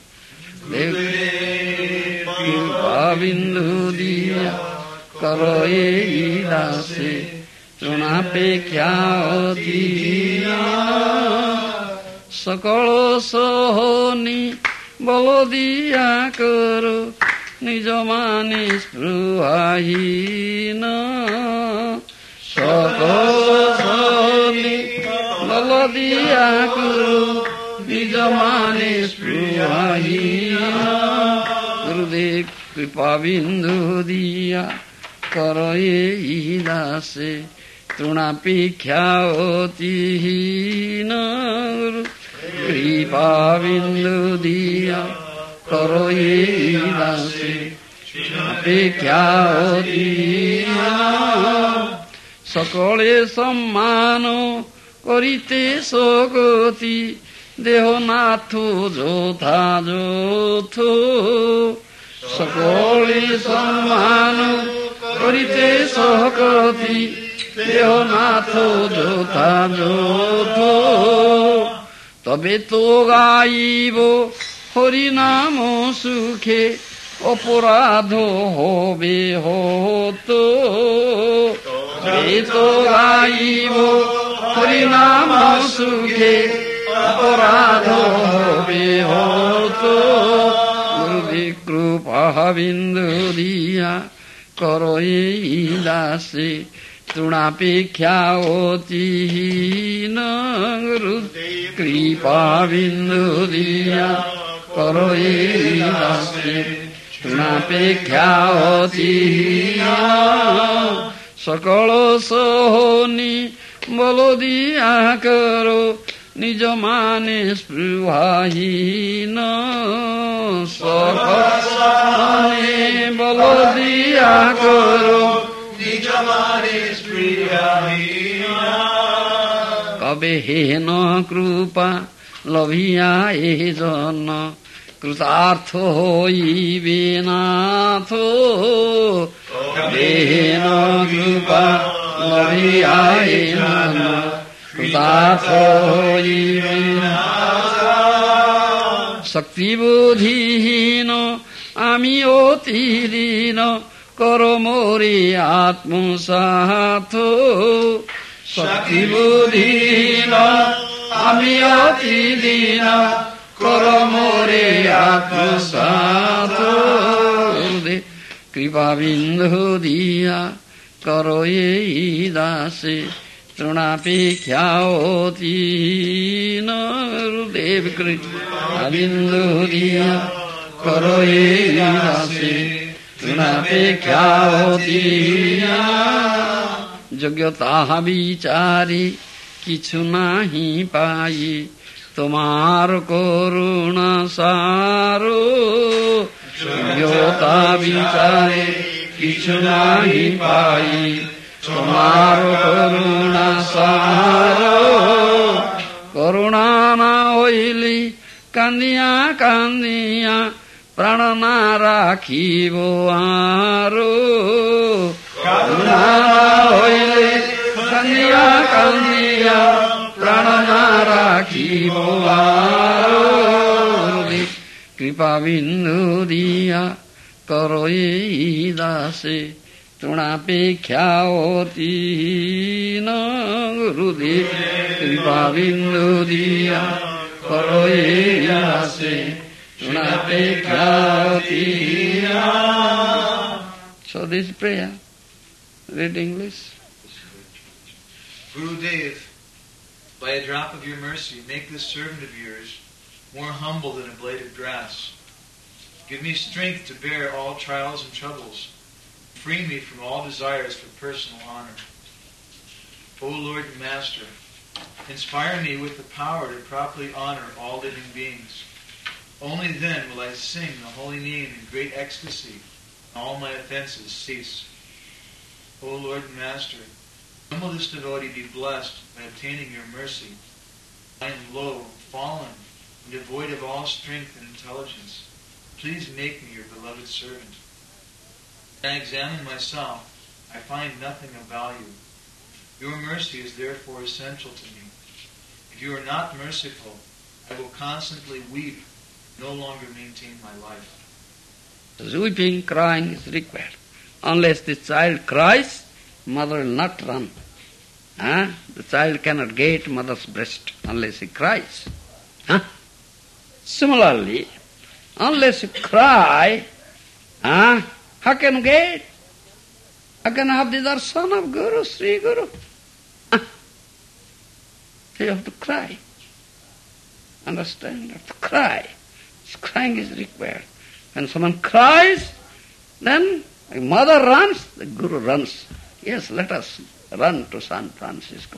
kripa bindu diya karo ye dase tunapekhya oti na sakalo sohoni bolo diya karo nijo mani spruhahina sakalo sohoni bolo diya karo nijo mani spruhahina Gurudev kripa bindu diya karo ye dase trunapekhya oti hina kripa bindu diya karo ye dase তৃণাপেক্ষা অতিহীন সকলে সম্মান করিতে সকতি দেহনাথ যথাযথ সকলে সম্মান করিতে সকতি দেহনাথ যথাযথ তবে তো গাইব হরিনাম সুখে অপরাধ হবে হত তবে তো গাইব হরিনাম সুখে অপরাধ হবে হত গুরুদেব কৃপা বিন্দু দিয়া করো এই দাসে তৃণাপেক্ষা অতিহীন গুরুদেব কৃপা বিন্দু দিয়া করো এই দাসে তৃণাপেক্ষা অতিহীন সকল সহনি বল দিয়া করো নিজ মানে স্পৃহাহীন সকলে বল দিয়া করো নিজ মানে স্পৃহাহীন কবে হেন কৃপা লভিয়া এ জন কৃতার্থ হইবে নাথ কবে হেন কৃপা লভিয়া এ জন কৃতার্থ হইবে নাথ শক্তি বুদ্ধিহীন আমি অতি দীন কর মোরে আত্মসাথ শক্তি বুদ্ধিহীন আমি অতি দীন কর মোরে আত্মসাথ কৃপা বিন্দু দিয়া করো এই দাসে তৃণাপেক্ষা অতিহীন গুরুদেব কৃপা বিন্দু দিয়া করো এই দাসে তৃণাপেক্ষা অতিহীন যোগ্যতা বিচারে কিছু নাহি পাই তোমার করুণা সারো যোগ্যতা বিচারে কিছু নাহি পাই তোমার করুণা সারো করুণা না হইলি কান্দিয়া কান্দিয়া প্রাণ না রাখিব আরো করুণা না হইলে কান্দিয়া কান্দিয়া প্রাণ না রাখিব আরো কৃপা বিন্দু দিয়া করো এই দাসে তৃণাপেক্ষা অতিহীন গুরুদেব কৃপা বিন্দু দিয়া করো এই দাসে তৃণাপেক্ষা অতিহীন. So this prayer, read English. Gurudev, by a drop of your mercy, make this servant of yours more humble than a blade of grass. Give me strength to bear all trials and troubles. Free me from all desires for personal honor. O Lord and Master, inspire me with the power to properly honor all living beings. Only then will I sing the holy name in great ecstasy, and all my offenses cease. O Lord and Master, will this devotee be blessed by obtaining your mercy? I am low, fallen, and devoid of all strength and intelligence. Please make me your beloved servant. When I examine myself, I find nothing of value. Your mercy is therefore essential to me. If you are not merciful, I will constantly weep, no longer maintain my life. Weeping, crying is required. Unless the child cries, mother will not run. Huh? The child cannot get mother's breast unless he cries. Huh? Similarly, unless you cry, huh? How can you get? How can you have the darshan of Guru, Sri Guru? Huh? You have to cry. Understand? You have to cry. Crying is required. When someone cries, then the mother runs, the Guru runs. Yes, let us run to San Francisco.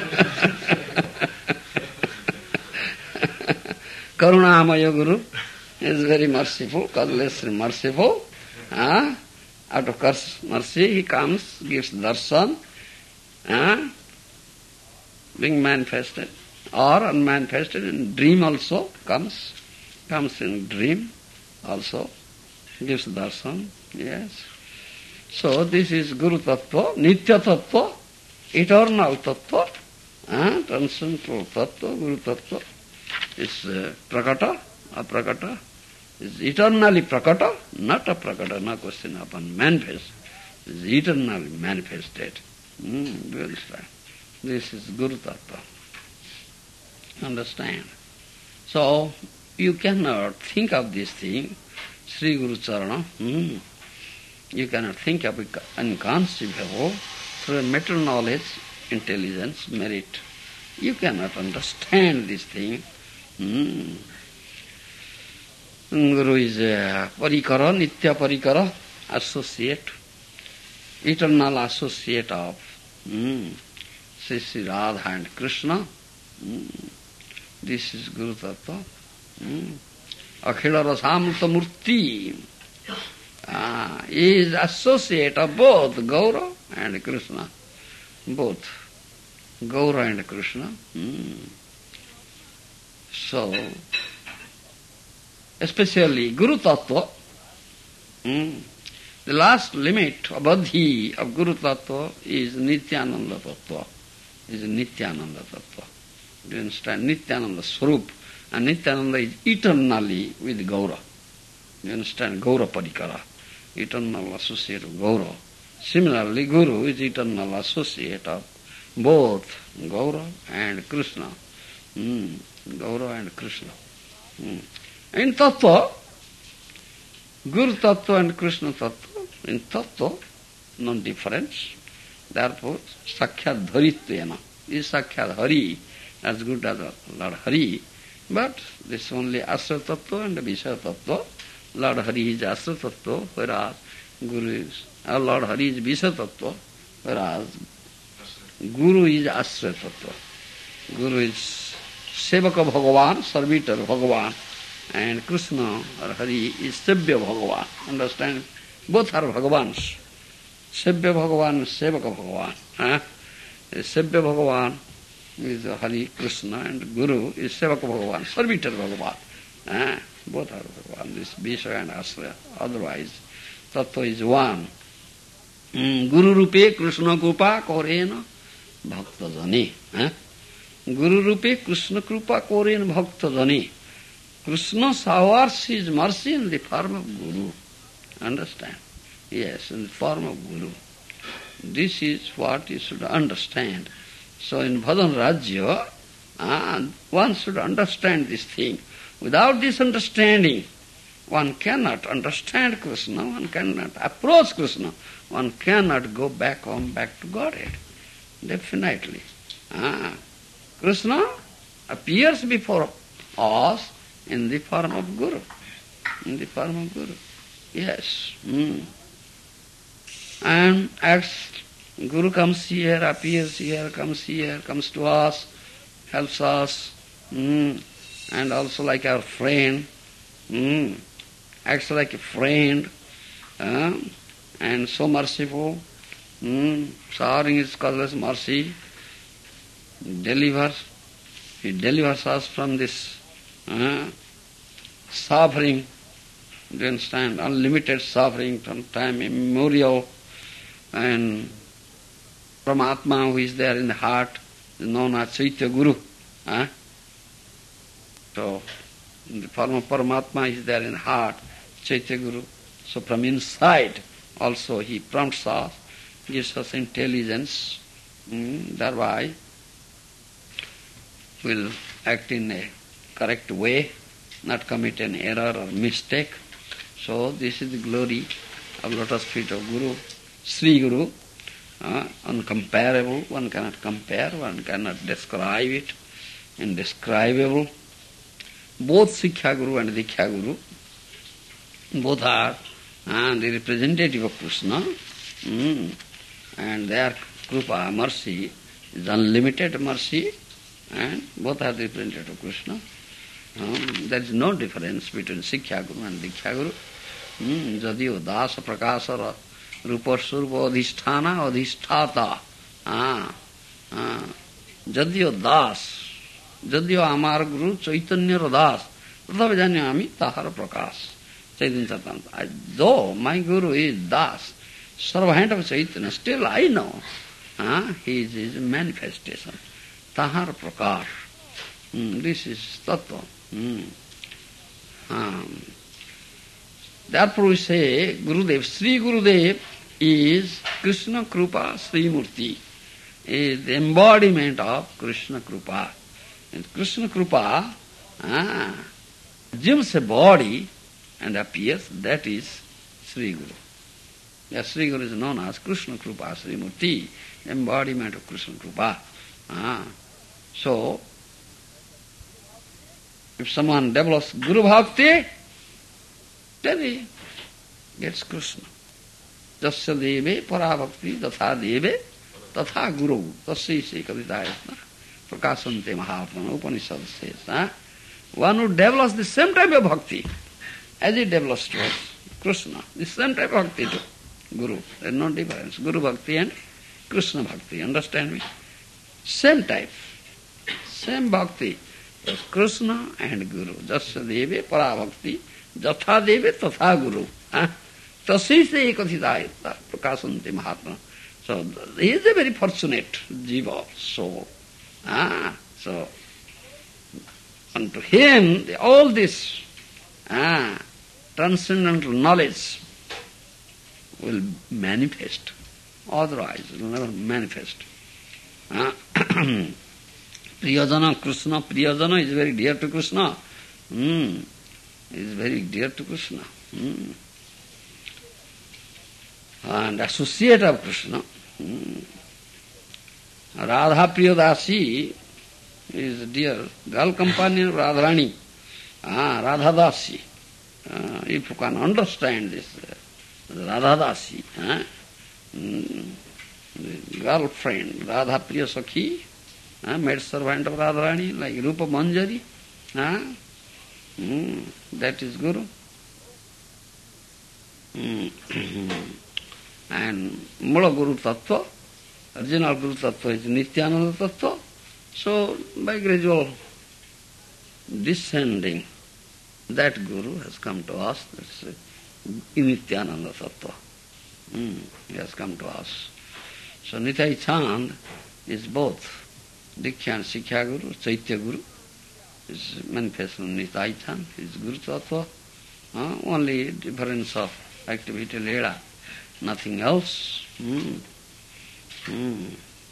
Karunamaya Guru, He is very merciful, causelessly merciful. Uh, out of course, mercy, he comes, gives darshan, uh, being manifested, or unmanifested in dream also comes, comes in dream also, gives darshan, yes. So this is Guru Tattva, Nitya Tattva, eternal Tattva, uh, transcendental Tattva, Guru Tattva. Is uh, prakata, aprakata, is eternally prakata, not aprakata, no question upon manifest, is eternally manifested. Mm, do you understand? This is Guru Tattva. Understand? So, you cannot think of this thing, Sri Guru Charana, mm, you cannot think of it inconceivable through material knowledge, intelligence, merit. You cannot understand this thing. Hmm. Guru is a parikara, nitya parikara, associate, eternal associate of hmm, Sri Sri Radha and Krishna. Hmm. This is Guru Tattva. Hmm. Akhila Rasamrita Murti ah, is associate of both Gaura and Krishna. Both Gaura and Krishna. Hmm. So, especially Guru Tattva, mm, the last limit, abadhi of Guru Tattva is Nityananda Tattva, is Nityananda Tattva. Do you understand? Nityananda Swarup, and Nityananda is eternally with Gaura. Do you understand? Gaura Parikara, eternal associate of Gaura. Similarly, Guru is eternal associate of both Gaura and Krishna. Mm. Gaura and Krishna. Hmm. In Tattva, Guru Tattva and Krishna Tattva, in Tattva, no difference. Therefore, Sakhyat Dharitvena is Sakhyat Hari, as good as Lord Hari. But this is only Asra Tattva and Vishaya Tattva. Lord Hari is Asra Tattva, whereas Guru is, uh, Lord Hari is Vishaya Tattva, whereas Guru is Asra Tattva. Guru is Sevaka Bhagavan, servitor Bhagavan, and Krishna or Hari is Sevya Bhagavan. Understand? Both are Bhagavans. Sevya Bhagavan, Sevaka Bhagavan. Huh? Sevya Bhagavan is Hari, Krishna, and Guru is Sevaka Bhagavan, servitor Bhagavan. Huh? Both are Bhagavan, this Vishaya and Asra. Otherwise, Tattva is one. Mm, Guru Rupe Krishna Kupa Korena Bhakta Jani. Huh? Guru Rupe Krishna Krupa Korean Bhakta Jani. Krishna showers his mercy in the form of Guru. Understand? Yes, in the form of Guru. This is what you should understand. So in Bhajan Rajya, uh, one should understand this thing. Without this understanding, one cannot understand Krishna, one cannot approach Krishna, one cannot go back home, back to Godhead. Definitely. Uh, Krishna appears before us in the form of Guru. In the form of Guru. Yes. Mm. And as Guru comes here, appears here, comes here, comes to us, helps us, mm. and also like our friend, mm. acts like a friend, uh, and so merciful, mm. showering his causeless mercy, delivers, he delivers us from this uh, suffering, do you understand, unlimited suffering from time immemorial, and Paramatma who is there in the heart is known as Chaitya Guru. Huh? So, in the form of Paramatma is there in the heart, Chaitya Guru. So from inside also he prompts us, gives us intelligence, mm, thereby will act in a correct way, not commit an error or mistake. So this is the glory of lotus feet of Guru, Sri Guru, uh, uncomparable, one cannot compare, one cannot describe it, indescribable. Both Siksha Guru and Diksha Guru, both are uh, the representative of Krishna, mm, and their Krupa, mercy, is unlimited mercy, and both are the representative of Krishna. Um, there is no difference between Sikkha Guru and Diksha Guru. Hmm. Jadiyo dasa prakasara rupa surva adhisthana adhisthata. Ah. Ah. Jadiyo das. Jadiyo amar guru chaitanya das. Tatapi janyami tahara prakas. Chaitanya Chaitanya. Though my guru is das, servant of Chaitanya, still I know ah, he is his manifestation. Tahara prakas. Hmm. This is tattva. Hmm. Um, therefore we say Gurudev, Sri Gurudev is Krishna Krupa Sri Murti, is the embodiment of Krishna Krupa. And Krishna Krupa ah, assumes a body and appears, that is Sri Guru. The Sri Guru is known as Krishna Krupa Sri Murti, embodiment of Krishna Krupa. Ah. So, if someone develops Guru Bhakti, then he gets Krishna. Jasya deve para bhakti tatha deve tatha guru tasya se kavitayatna prakasante mahatmana Upanishad says. Huh? One who develops the same type of bhakti as he develops towards Krishna, the same type of bhakti to Guru. There is no difference. Guru Bhakti and Krishna Bhakti. Understand me? Same type. Same bhakti. Yes, Krishna and Guru. Jasya deve para bhakti jatha deve tatha guru. Tasya se kathitayatna prakasante mahatmana. So he is a very fortunate jiva soul. Ah, so unto him all this ah, transcendental knowledge will manifest. Otherwise it will never manifest. Ah, Priyajana Krishna, Priyajana is very dear to Krishna. Hmm. Is very dear to Krishna. Hmm. And associate of Krishna. Hmm. Radha Priyadasi is dear girl companion of Radharani. Ah, Radhadasi. Uh, if you can understand this, uh, Radhadasi, uh, mm, the girlfriend, Radha Priya Sakhi, uh, maid servant of Radharani, like Rupa Manjari, uh, mm, that is Guru. Mm. And Mula Guru Tattva, original Guru Tattva is Nityananda Tattva. So, by gradual descending, that Guru has come to us, that's Nityananda Tattva. Mm, he has come to us. So, Nitai Chand is both Diksha and Sikkha Guru, Chaitya Guru, is manifestation of Nitai Chand, is Guru Tattva. Uh, only difference of activity Leda, nothing else. Mm. Mm.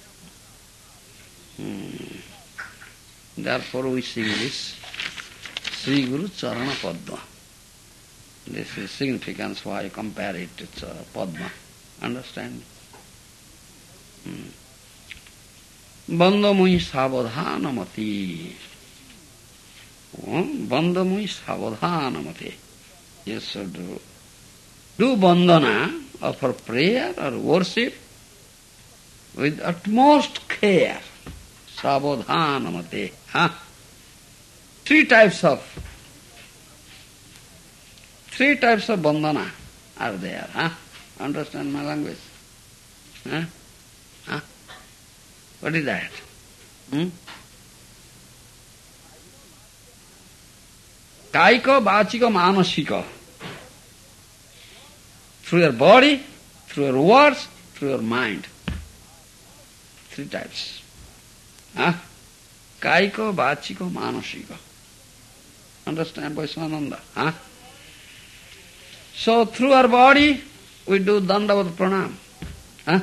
Mm. Therefore we sing this Sri Guru Charana Padma. This is significance why I compare it to Padma. Understand? Mm. Bandamui savadhanamati. Bandamui savadhanamati. Yes, sir, do. Do bandana, offer prayer or worship with utmost care. Savadhanamate. Huh? Three types of three types of bandana are there. Huh? Understand my language? Huh? Huh? What is that? Hmm? Kaika, Vachika, Manasika. Through your body, through your words, through your mind. Three types. Huh? Kaika, Vachika, Manasika. Understand Vaiswananda? Huh? So through our body we do Dandavat Pranam. Huh?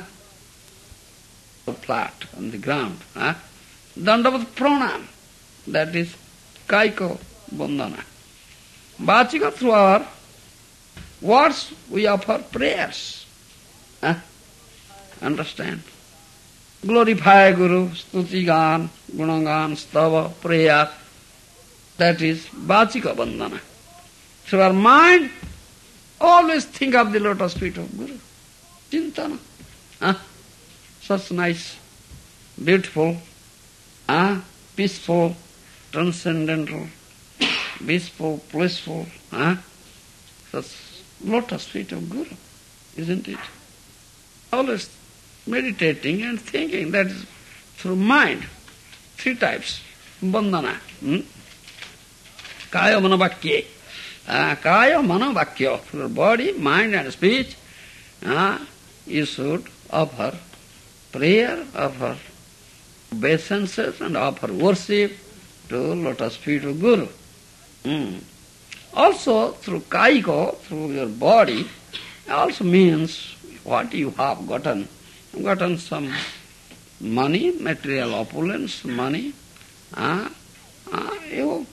Flat on the ground. Huh? Dandavat Pranam. That is Kaika Bandhana. Vachika, through our words we offer prayers. Huh? Understand? Glorify Guru, Stuti Gan, Gunagan, Stava, prayer. That is Vachika Bandhana. Through our mind, always think of the lotus feet of Guru. Chintana. Huh? Such nice, beautiful, huh? Peaceful, transcendental peaceful, blissful, huh? Such lotus feet of Guru, isn't it? Always meditating and thinking, that is through mind. Three types, bandhana. Hmm? Kaya mana vakya. Uh, kaya mana vakya. Through body, mind and speech, uh, you should offer prayer, offer obeisances and offer worship to lotus feet of Guru. Hmm. Also through kaiko, through your body, also means what you have gotten. You've gotten some money, material opulence, money. Uh, uh, you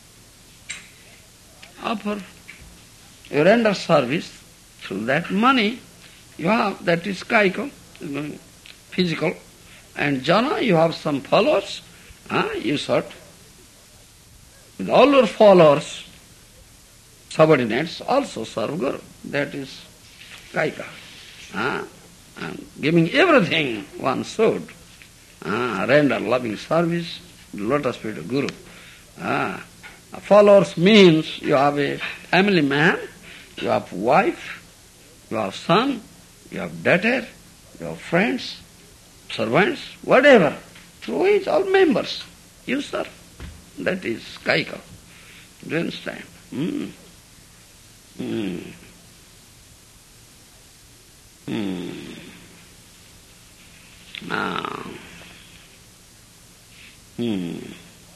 offer, you render service through that money. You have, that is kaiko, physical. And jana, you have some followers. Uh, you should, with all your followers, subordinates, also serve Guru. That is kaika. Uh, and giving everything one should. Uh, render loving service, lotus feet of Guru. Uh, followers means you have a family man, you have wife, you have son, you have daughter, you have friends, servants, whatever. Through which all members you serve. That is kaika. Do you understand? Mm. Mm. Mm. Ah. Mm.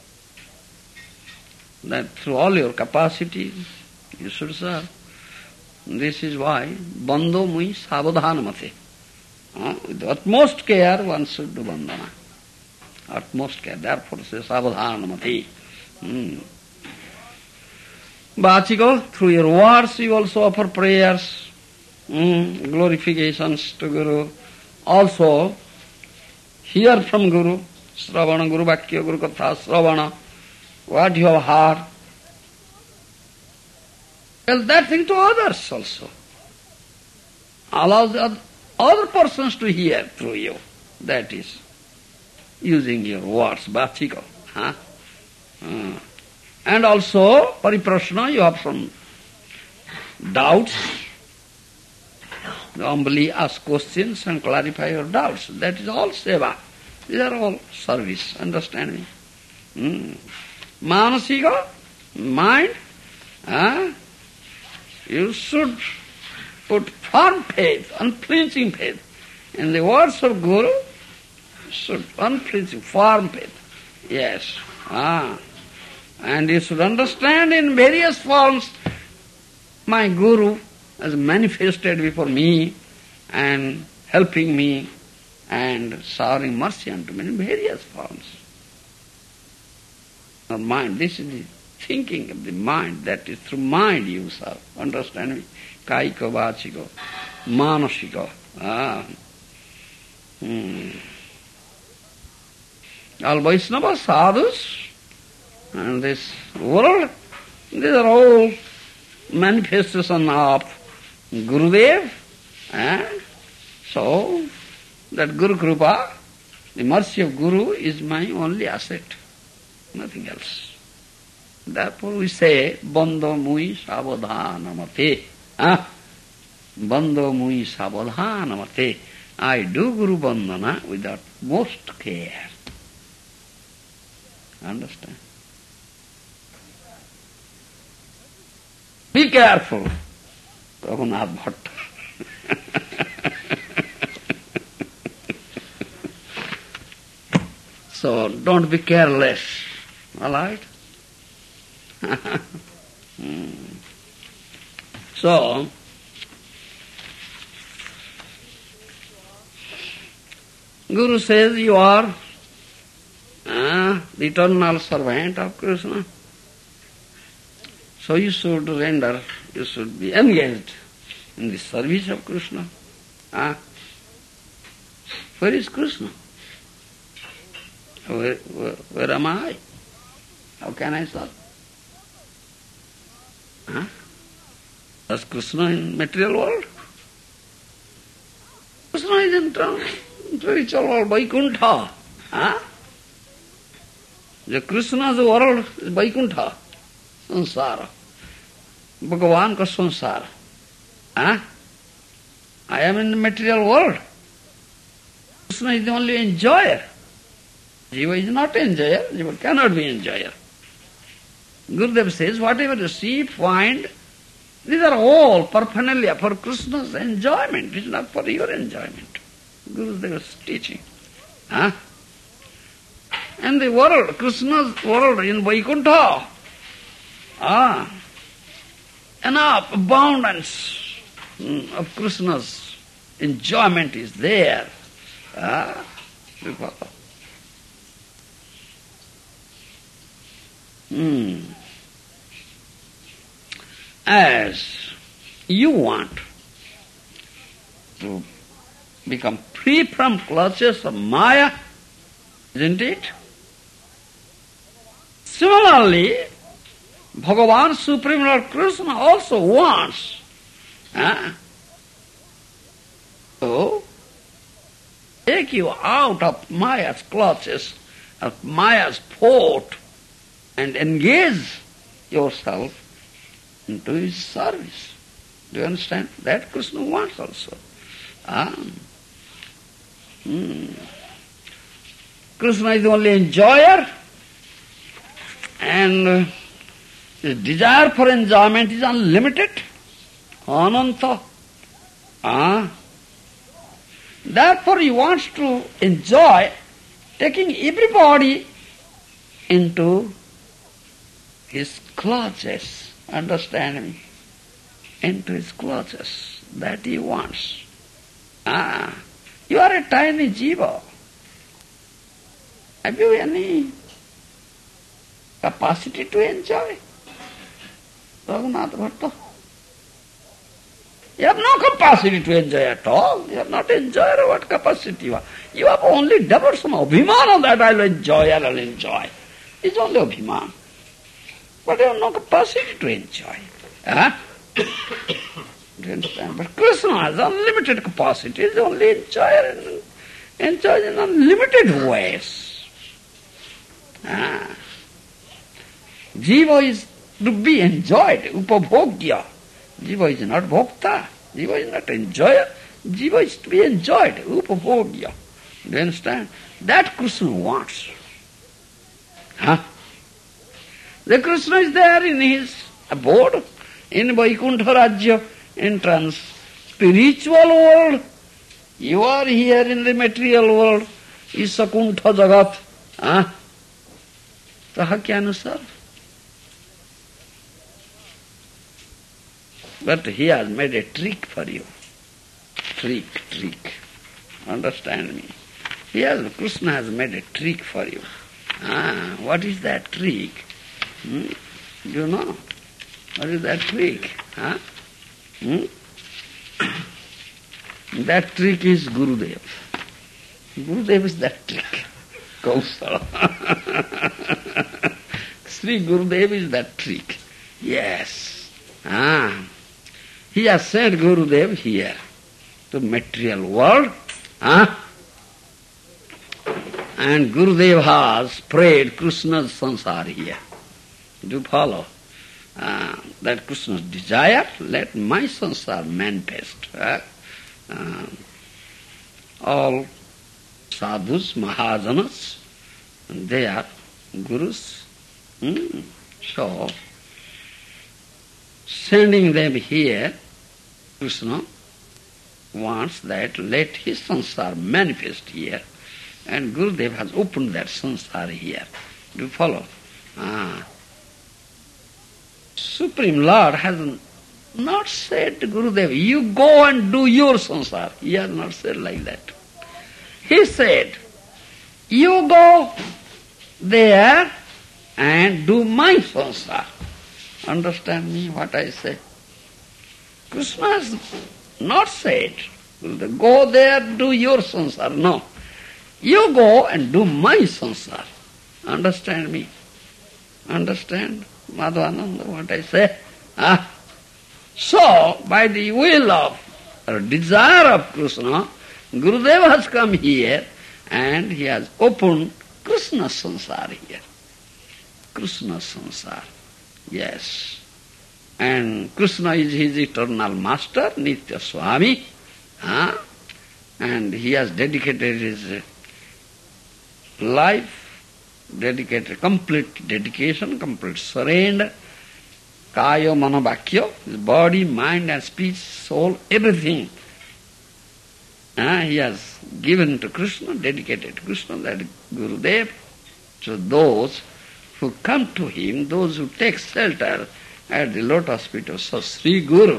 That through all your capacities you should serve. This is why bandho mui savadhanamate. Uh, with the utmost care one should do bandhana. Utmost care. Therefore it says savadhanamate. Mm. Bachiko, through your words you also offer prayers, mm, glorifications to Guru. Also hear from Guru, Sravana, Guru Vakya, Guru Katha, Sravana, what you have heard. Tell that thing to others also. Allow the other persons to hear through you. That is using your words, Bachiko. Huh? Mm. And also, pariprashna, you have some doubts. You humbly ask questions and clarify your doubts. That is all seva. These are all service. Understand me? Mm. Manasika, mind, uh, you should put firm faith, unflinching faith. In the words of Guru, should unflinching, firm faith. Yes. Ah. And you should understand in various forms my Guru has manifested before me and helping me and showering mercy unto me in various forms. Our mind, this is the thinking of the mind, that is through mind you serve. Understand me? Kaiko, vachiko, manasiko. Ah. Hmm. All Vaishnava sadhus and this world, these are all manifestation of Gurudev. Eh? So, that Guru Kripa, the mercy of Guru is my only asset, nothing else. Therefore we say, Bandho mui savadhanamate. Ah? Bandho mui savadhanamate. I do Guru Bandhana without most care. Understand? Be careful. Raghunath Bhatta. So don't be careless. All right? hmm. So, Guru says you are uh, the eternal servant of Krishna. So you should render, you should be engaged in the service of Krishna. Ah, where is Krishna? Where, where, where am I? How can I serve? Huh? Does Krishna in material world? Krishna is in spiritual world, Vaikuntha. Huh? The Krishna's world is Vaikuntha. Sansara. Bhagavan ka sansara. Huh? I am in the material world. Krishna is the only enjoyer. Jiva is not enjoyer. Jiva cannot be enjoyer. Gurudev says, whatever you see, find, these are all paraphernalia for Krishna's enjoyment. It is not for your enjoyment. Gurudev is teaching. Huh? And the world, Krishna's world in Vaikuntha, ah, enough abundance of Krishna's enjoyment is there. Ah, hmm. As you want to become free from clutches of Maya, isn't it? Similarly, Bhagavan, Supreme Lord Krishna also wants huh, to take you out of Maya's clutches, of Maya's fort, and engage yourself into his service. Do you understand? That Krishna wants also. Ah. Hmm. Krishna is the only enjoyer, and his desire for enjoyment is unlimited. Ananta. Ah. Therefore he wants to enjoy taking everybody into his clutches. Understand me? Into his clutches. That he wants. Ah. You are a tiny jiva. Have you any capacity to enjoy? Raghunath Bhatta. You have no capacity to enjoy at all. You are not enjoyer. What capacity you have? You have only developed some abhimana that I will enjoy, I will enjoy. It's only abhimana. But you have no capacity to enjoy. Huh? Do you understand? But Krishna has unlimited capacity. He is only enjoyer and enjoys in unlimited ways. Ah. Jiva is to be enjoyed, upabhogya. Jiva is not bhokta. Jiva is not enjoyer. Jiva is to be enjoyed, upabhogya. Do you understand? That Krishna wants. Huh? The Krishna is there in his abode, in Vaikuntha Rajya, in trans spiritual world. You are here in the material world, is Sakuntha Jagat. Huh? Taha kya anusar? But he has made a trick for you. Trick, trick. Understand me? He has, Krishna has made a trick for you. Ah, what is that trick? Hmm? Do you know? What is that trick? Huh? Hmm? That trick is Gurudev. Gurudev is that trick. Kausala. Sri Gurudev is that trick. Yes. Ah. He has sent Gurudev here to material world. Ah. And Gurudev has spread Krishna's sansar here. Do you follow? Uh, that Krishna's desire, let my sansar manifest. Uh, uh, all sadhus, mahajanas, they are gurus. Mm. So, sending them here, Krishna wants that let his sansar manifest here. And Gurudev has opened that sansar here. Do you follow? Ah. Supreme Lord has not said to Gurudev, you go and do your sansar. He has not said like that. He said, you go there and do my sansar. Understand me what I say? Krishna has not said, go there, do your sansar. No. You go and do my sansar. Understand me? Understand, Madhavananda, what I say? Ah. So, by the will of, or desire of Krishna, Gurudev has come here and he has opened Krishna sansar here. Krishna sansar. Yes. And Krishna is his eternal master, Nitya Swami. Huh? And he has dedicated his life, dedicated, complete dedication, complete surrender, kaya, mana, vakya, his body, mind and speech, soul, everything. Uh, he has given to Krishna, dedicated to Krishna, that is Gurudev. So those who come to him, those who take shelter at the lotus feet of Sri Guru,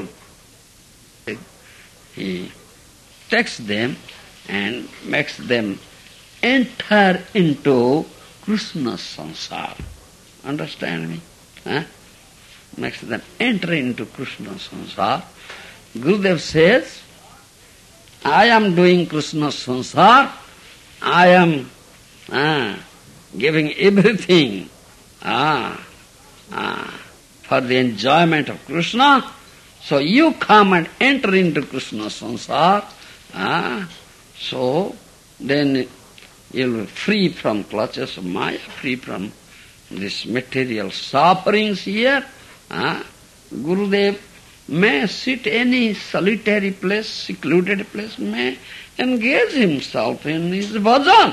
he takes them and makes them enter into Krishna's sansar. Understand me? Huh? Makes them enter into Krishna's sansar. Gurudev says, I am doing Krishna's sansar, I am ah, giving everything ah, ah, for the enjoyment of Krishna. So you come and enter into Krishna's sansar. Ah, so then you will be free from clutches of Maya, free from this material sufferings here. Ah, Gurudev may sit any solitary place, secluded place, may engage himself in his bhajan.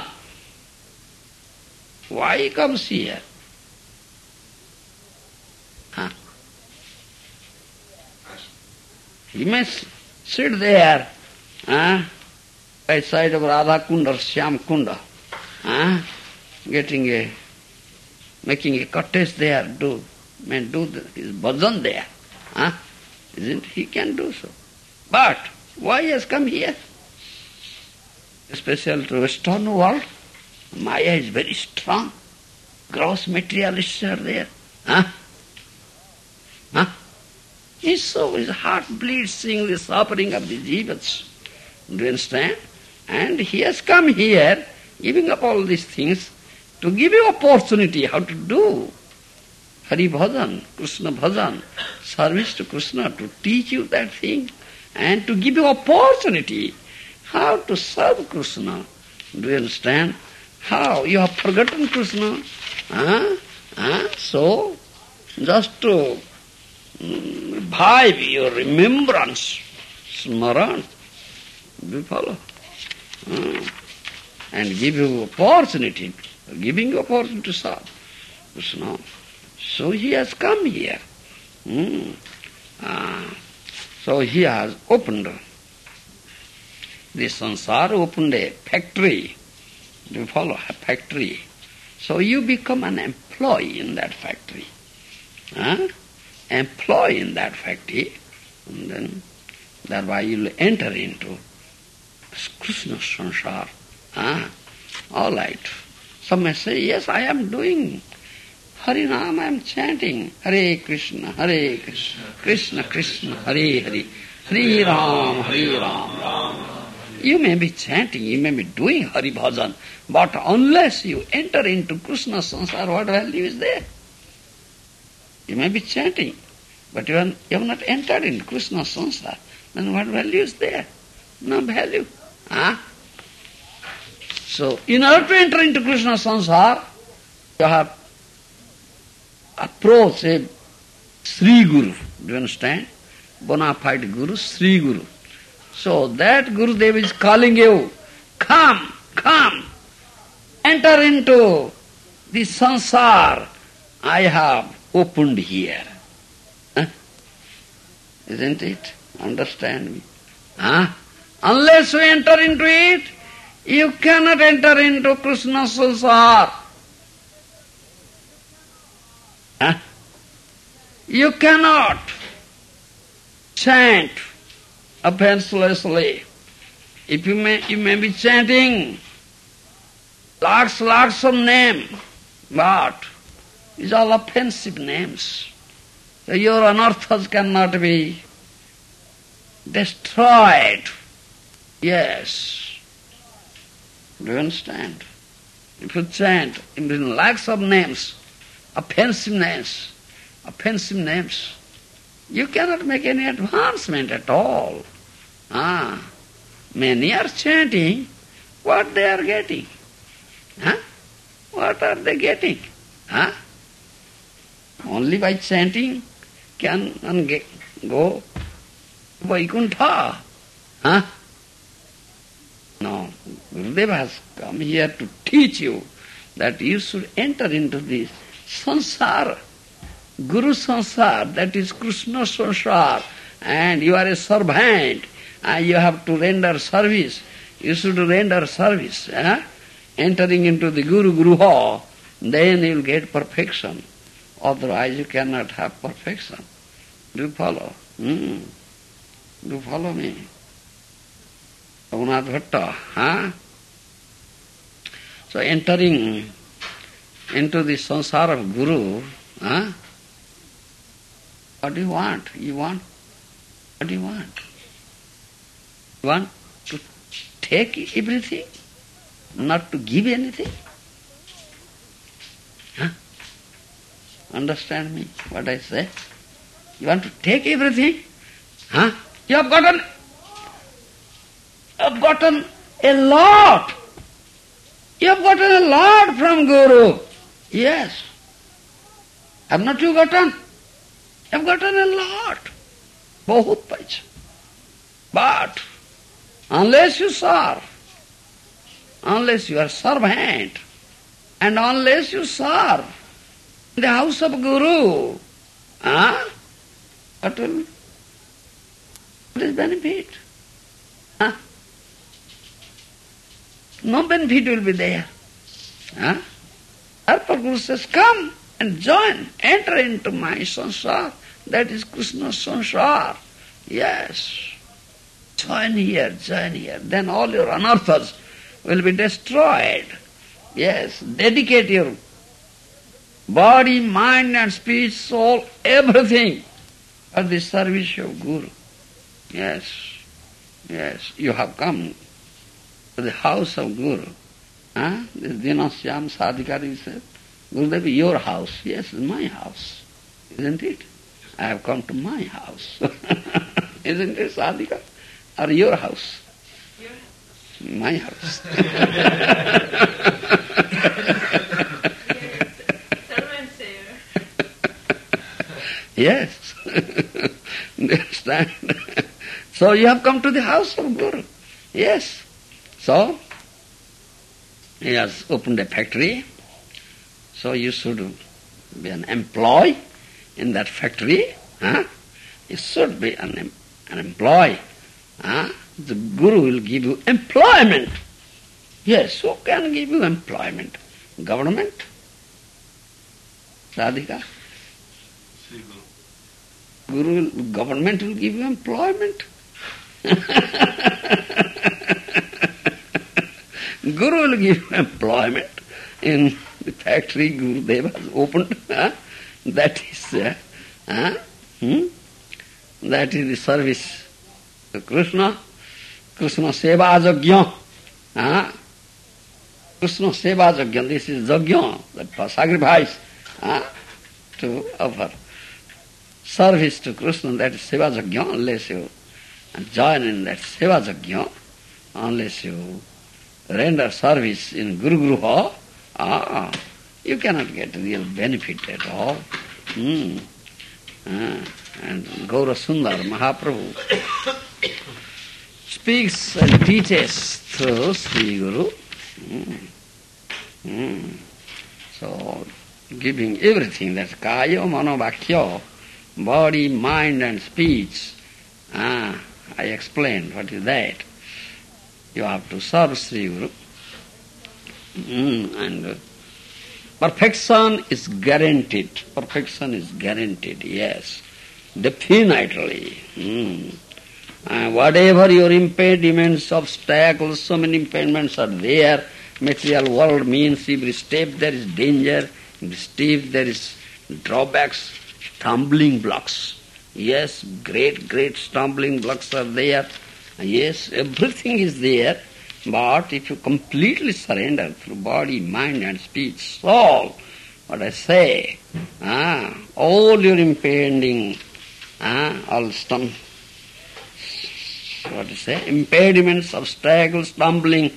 Why he comes here? Huh? He may sit there, huh, by side of Radha Kunda or Shyam Kunda, huh, getting a, making a cottage there, do, may do the, his bhajan there. Huh? Isn't he can do so? But why he has come here? Especially to Western world, Maya is very strong. Gross materialists are there. Huh? Huh? His soul, his heart bleeds seeing the suffering of the jivas. Do you understand? And he has come here, giving up all these things, to give you opportunity how to do Hari Bhajan, Krishna Bhajan, service to Krishna, to teach you that thing, and to give you opportunity how to serve Krishna. Do you understand? How? You have forgotten Krishna. Huh? Huh? So, just to revive your remembrance, smaran, do you follow? Huh? And give you opportunity, giving you opportunity to serve Krishna. So he has come here. Hmm. Ah. So he has opened, the sansar opened a factory. Do you follow? A factory. So you become an employee in that factory. Huh? Employee in that factory. And then thereby you will enter into Krishna sansar. Ah. All right. Some may say, yes, I am doing Harinam, I am chanting Hare Krishna, Hare Krishna, Krishna Krishna, Hare Hare, Hare Ram, Hare Ram, Ram. You may be chanting, you may be doing Hari Bhajan, but unless you enter into Krishna sansar, what value is there? You may be chanting, but you have, you have not entered into Krishna sansar, then what value is there? No value. Huh? So, in order to enter into Krishna sansar, you have approach a Sri Guru. Do you understand? Bona fide Guru, Sri Guru. So that Gurudev is calling you, come, come, enter into the sansar I have opened here. Huh? Isn't it? Understand me? Huh? Unless you enter into it, you cannot enter into Krishna sansar. Huh? You cannot chant offenselessly. If you may, you may be chanting lots, lots of names, but these are all offensive names. So your anarthas cannot be destroyed. Yes. Do you understand? If you chant in lakhs of names, offensive names, offensive names, you cannot make any advancement at all. Ah, many are chanting what they are getting. Huh? What are they getting? Huh? Only by chanting can one get, go Vaikuntha. Huh? No, Gurudeva has come here to teach you that you should enter into this sansara. Guru sansara, that is Krishna sansara, and you are a servant, and you have to render service. You should render service. Eh? Entering into the Guru Gruha, then you will get perfection. Otherwise you cannot have perfection. Do you follow? Hmm. Do you follow me? Raghunath Bhatta, huh? So entering into the sansara of Guru, huh? What do you want? You want? What do you want? You want to take everything, not to give anything? Huh? Understand me, what I say? You want to take everything? Huh? You have gotten, you have gotten a lot. You have gotten a lot from Guru. Yes. Have not you gotten? You have gotten a lot. Bahut paisa. But unless you serve, unless you are servant, and unless you serve in the house of Guru, huh? What will, what is benefit? Huh? No benefit will be there. Huh? Therefore Guru says, come and join, enter into my sansar. That is Krishna's sansar. Yes. Join here, join here. Then all your anarthas will be destroyed. Yes. Dedicate your body, mind and speech, soul, everything for the service of Guru. Yes. Yes. You have come to the house of Guru. Huh? This Dinasyam Sadhikari said, Gurudev, your house. Yes, it's my house. Isn't it? I have come to my house. Isn't it, Sadhika? Or your house? Your house. My house. Yes. Understand? So you have come to the house of Guru. Yes. So, he has opened a factory. So you should be an employee in that factory. Huh? You should be an, an employee. Huh? The Guru will give you employment. Yes, who can give you employment? Government? Radhika? Guru will, government will give you employment. Guru will give you employment in the factory Gurudeva has opened. Huh? That is, uh, huh? hmm? that is the service to Krishna. Krishna Seva Jagya. Huh? Krishna Seva Jagya. This is Jagya, that sacrifice huh? to offer service to Krishna. That is Seva Jagya. Unless you join in that Seva Jagya, unless you render service in Guru Gruha, ah, you cannot get real benefit at all. Hmm. Ah, and Gaura Sundar Mahaprabhu speaks and teaches through Sri Guru. Hmm. Hmm. So, giving everything, that's Kaya, Mano, Vakya, body, mind and speech. Ah, I explained what is that. You have to serve Sri Guru. Mm, and uh, perfection is guaranteed. Perfection is guaranteed, yes. Definitely. Mm. Uh, whatever your impediments, obstacles, so many impediments are there. Material world means every step there is danger, every step there is drawbacks, stumbling blocks. Yes, great, great stumbling blocks are there. Yes, everything is there, but if you completely surrender through body, mind and speech, soul, what I say, ah, all your impending, ah, all stum, what I say, impediments, obstacles, stumbling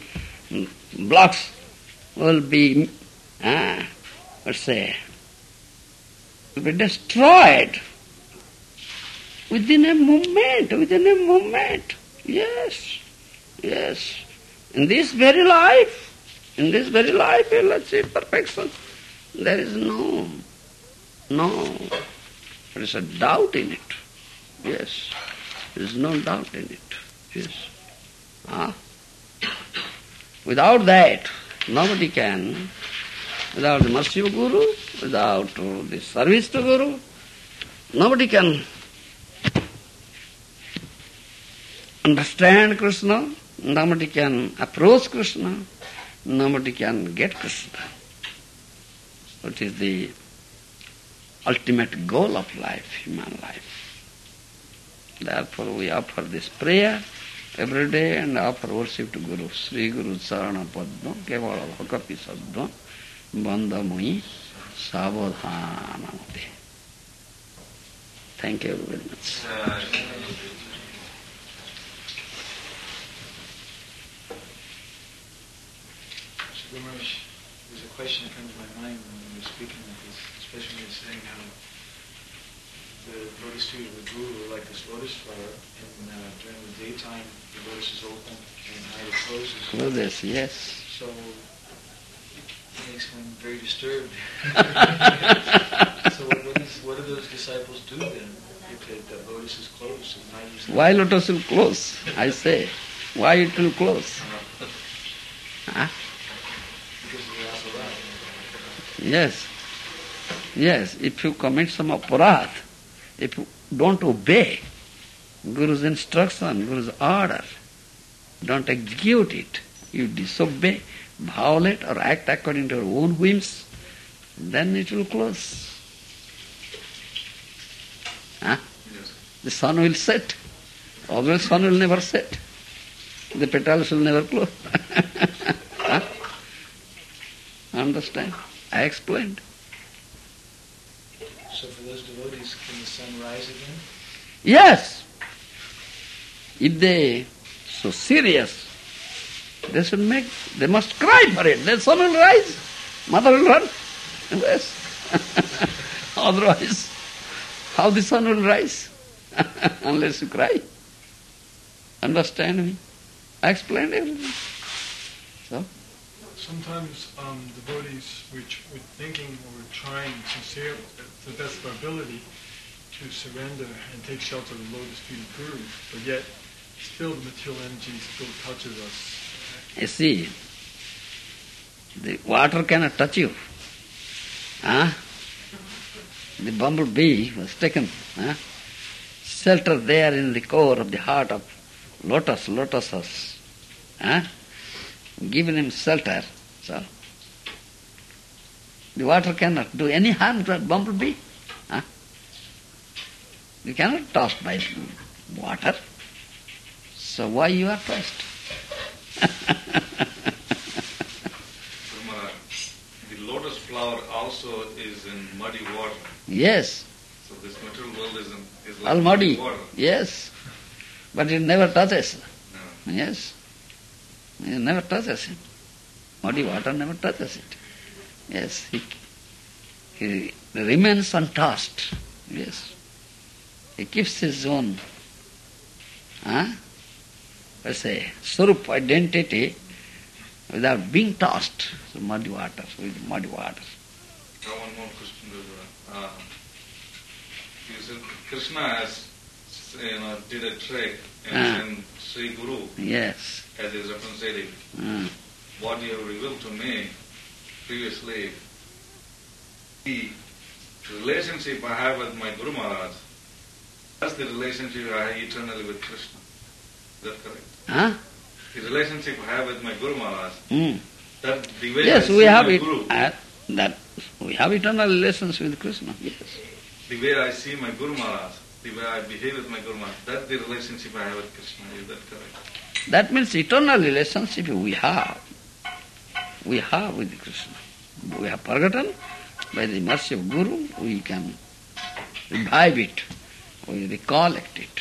blocks will be, ah, what I say, will be destroyed within a moment, within a moment. Yes, yes. In this very life, in this very life you will achieve perfection. There is no, no, there is a doubt in it. Yes, there is no doubt in it. Yes. Ah. Without that, nobody can, without the mercy of Guru, without the service to Guru, nobody can understand Krishna, nobody can approach Krishna, nobody can get Krishna. That is the ultimate goal of life, human life. Therefore we offer this prayer every day and offer worship to Guru. Sri Guru Sarana Padma Kevala Bhakapi Sadva Bandhamui Savadhanamate. Thank you very much. Guru Maharaj, there's a question that comes to my mind when you were speaking like this, especially when you were saying how the lotus feet of the Guru are like this lotus flower, and uh, during the daytime the lotus is open and at night it closes. Closes, yes. So it makes one very disturbed. So what, what, is, what do those disciples do then if the, the lotus is closed at night? Is Why lotus will close? I say. Why it will close? Huh? Because of the aparadha. Yes. Yes, if you commit some aparadha, if you don't obey Guru's instruction, Guru's order, don't execute it, you disobey, violate or act according to your own whims, then it will close. Huh? Yes. The sun will set. Otherwise sun will never set. The petals will never close. Huh? Understand? I explained. So for those devotees, can the sun rise again? Yes. If they so serious, they should make, they must cry for it. Then sun will rise, mother will run. Yes. Otherwise, how the sun will rise? Unless you cry. Understand me? I explained everything. So? Sometimes um, devotees, which we're thinking or we're trying sincerely, to the best of our ability, to surrender and take shelter of the lotus feet of Guru, but yet still the material energy still touches us. You see, the water cannot touch you. Huh? The bumblebee was taken, huh? shelter there in the core of the heart of lotus, lotuses. Huh? Given him shelter, so the water cannot do any harm to that bumblebee. Huh? You cannot tossed by water. So why you are tossed? The lotus flower also is in muddy water. Yes. So this material world is, in, is like All muddy. water. Yes. But it never touches. No. Yes. It never touches it. Muddy water never touches it. Yes. He, he remains untouched. Yes. He keeps his own, huh? let's say, Swarup identity without being tossed. So muddy water, with muddy water. Now one more question. Uh, you said Krishna has, you know, did a trick and Ah. sent Sri Guru Yes. as his representative. Mm. What you have revealed to me previously, the relationship I have with my Guru Maharaj, that's the relationship I have eternally with Krishna. Is that correct? Huh? The relationship I have with my Guru Maharaj, Mm. that the way Yes, I we see have my it. Guru, Uh, that we have eternal relations with Krishna. Yes. the way I see my Guru Maharaj, the way I behave with my Guru Maharaj, that's the relationship I have with Krishna. Is that correct? That means eternal relationship we have. We have with Krishna. We have forgotten. By the mercy of Guru, we can revive it. We recollect it.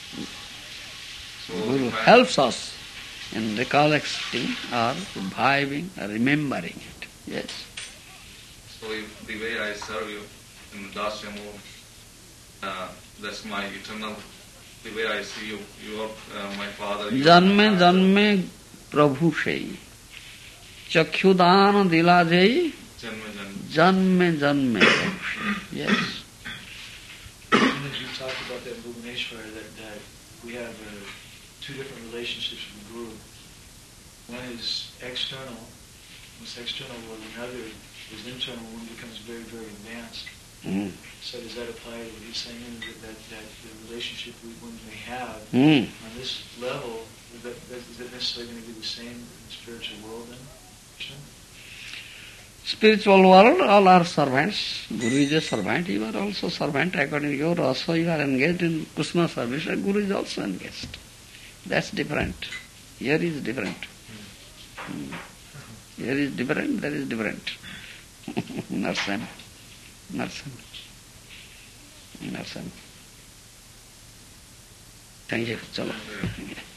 So Guru if I- helps us in recollecting or reviving or remembering it. Yes. So if the way I serve you, in Dasyamo. Uh, that's my eternal, the way I see you. You are uh, my father. you are जन्मे my जन्मे प्रभु से चक्षुदान दिला जय Janma Janma. जन्मे जन्मे प्रभु से. Yes. And as you talked about that Bhuvaneshwara, that, that we have uh, two different relationships with the Guru. One is external, this external world, another is internal, one becomes very, very advanced. Mm. So does that apply to what he's saying, that, that, that the relationship we one may have Mm. on this level, is that, that, is that necessarily going to be the same in the spiritual world then? Krishna? Spiritual world, all are servants. Guru is a servant, you are also servant. According to your rasa, you are engaged in Krishna service, and Guru is also engaged. That's different. Here is different. Mm. Here is different, there is different. Not same. Not same. Not same. Thank you. Chalo.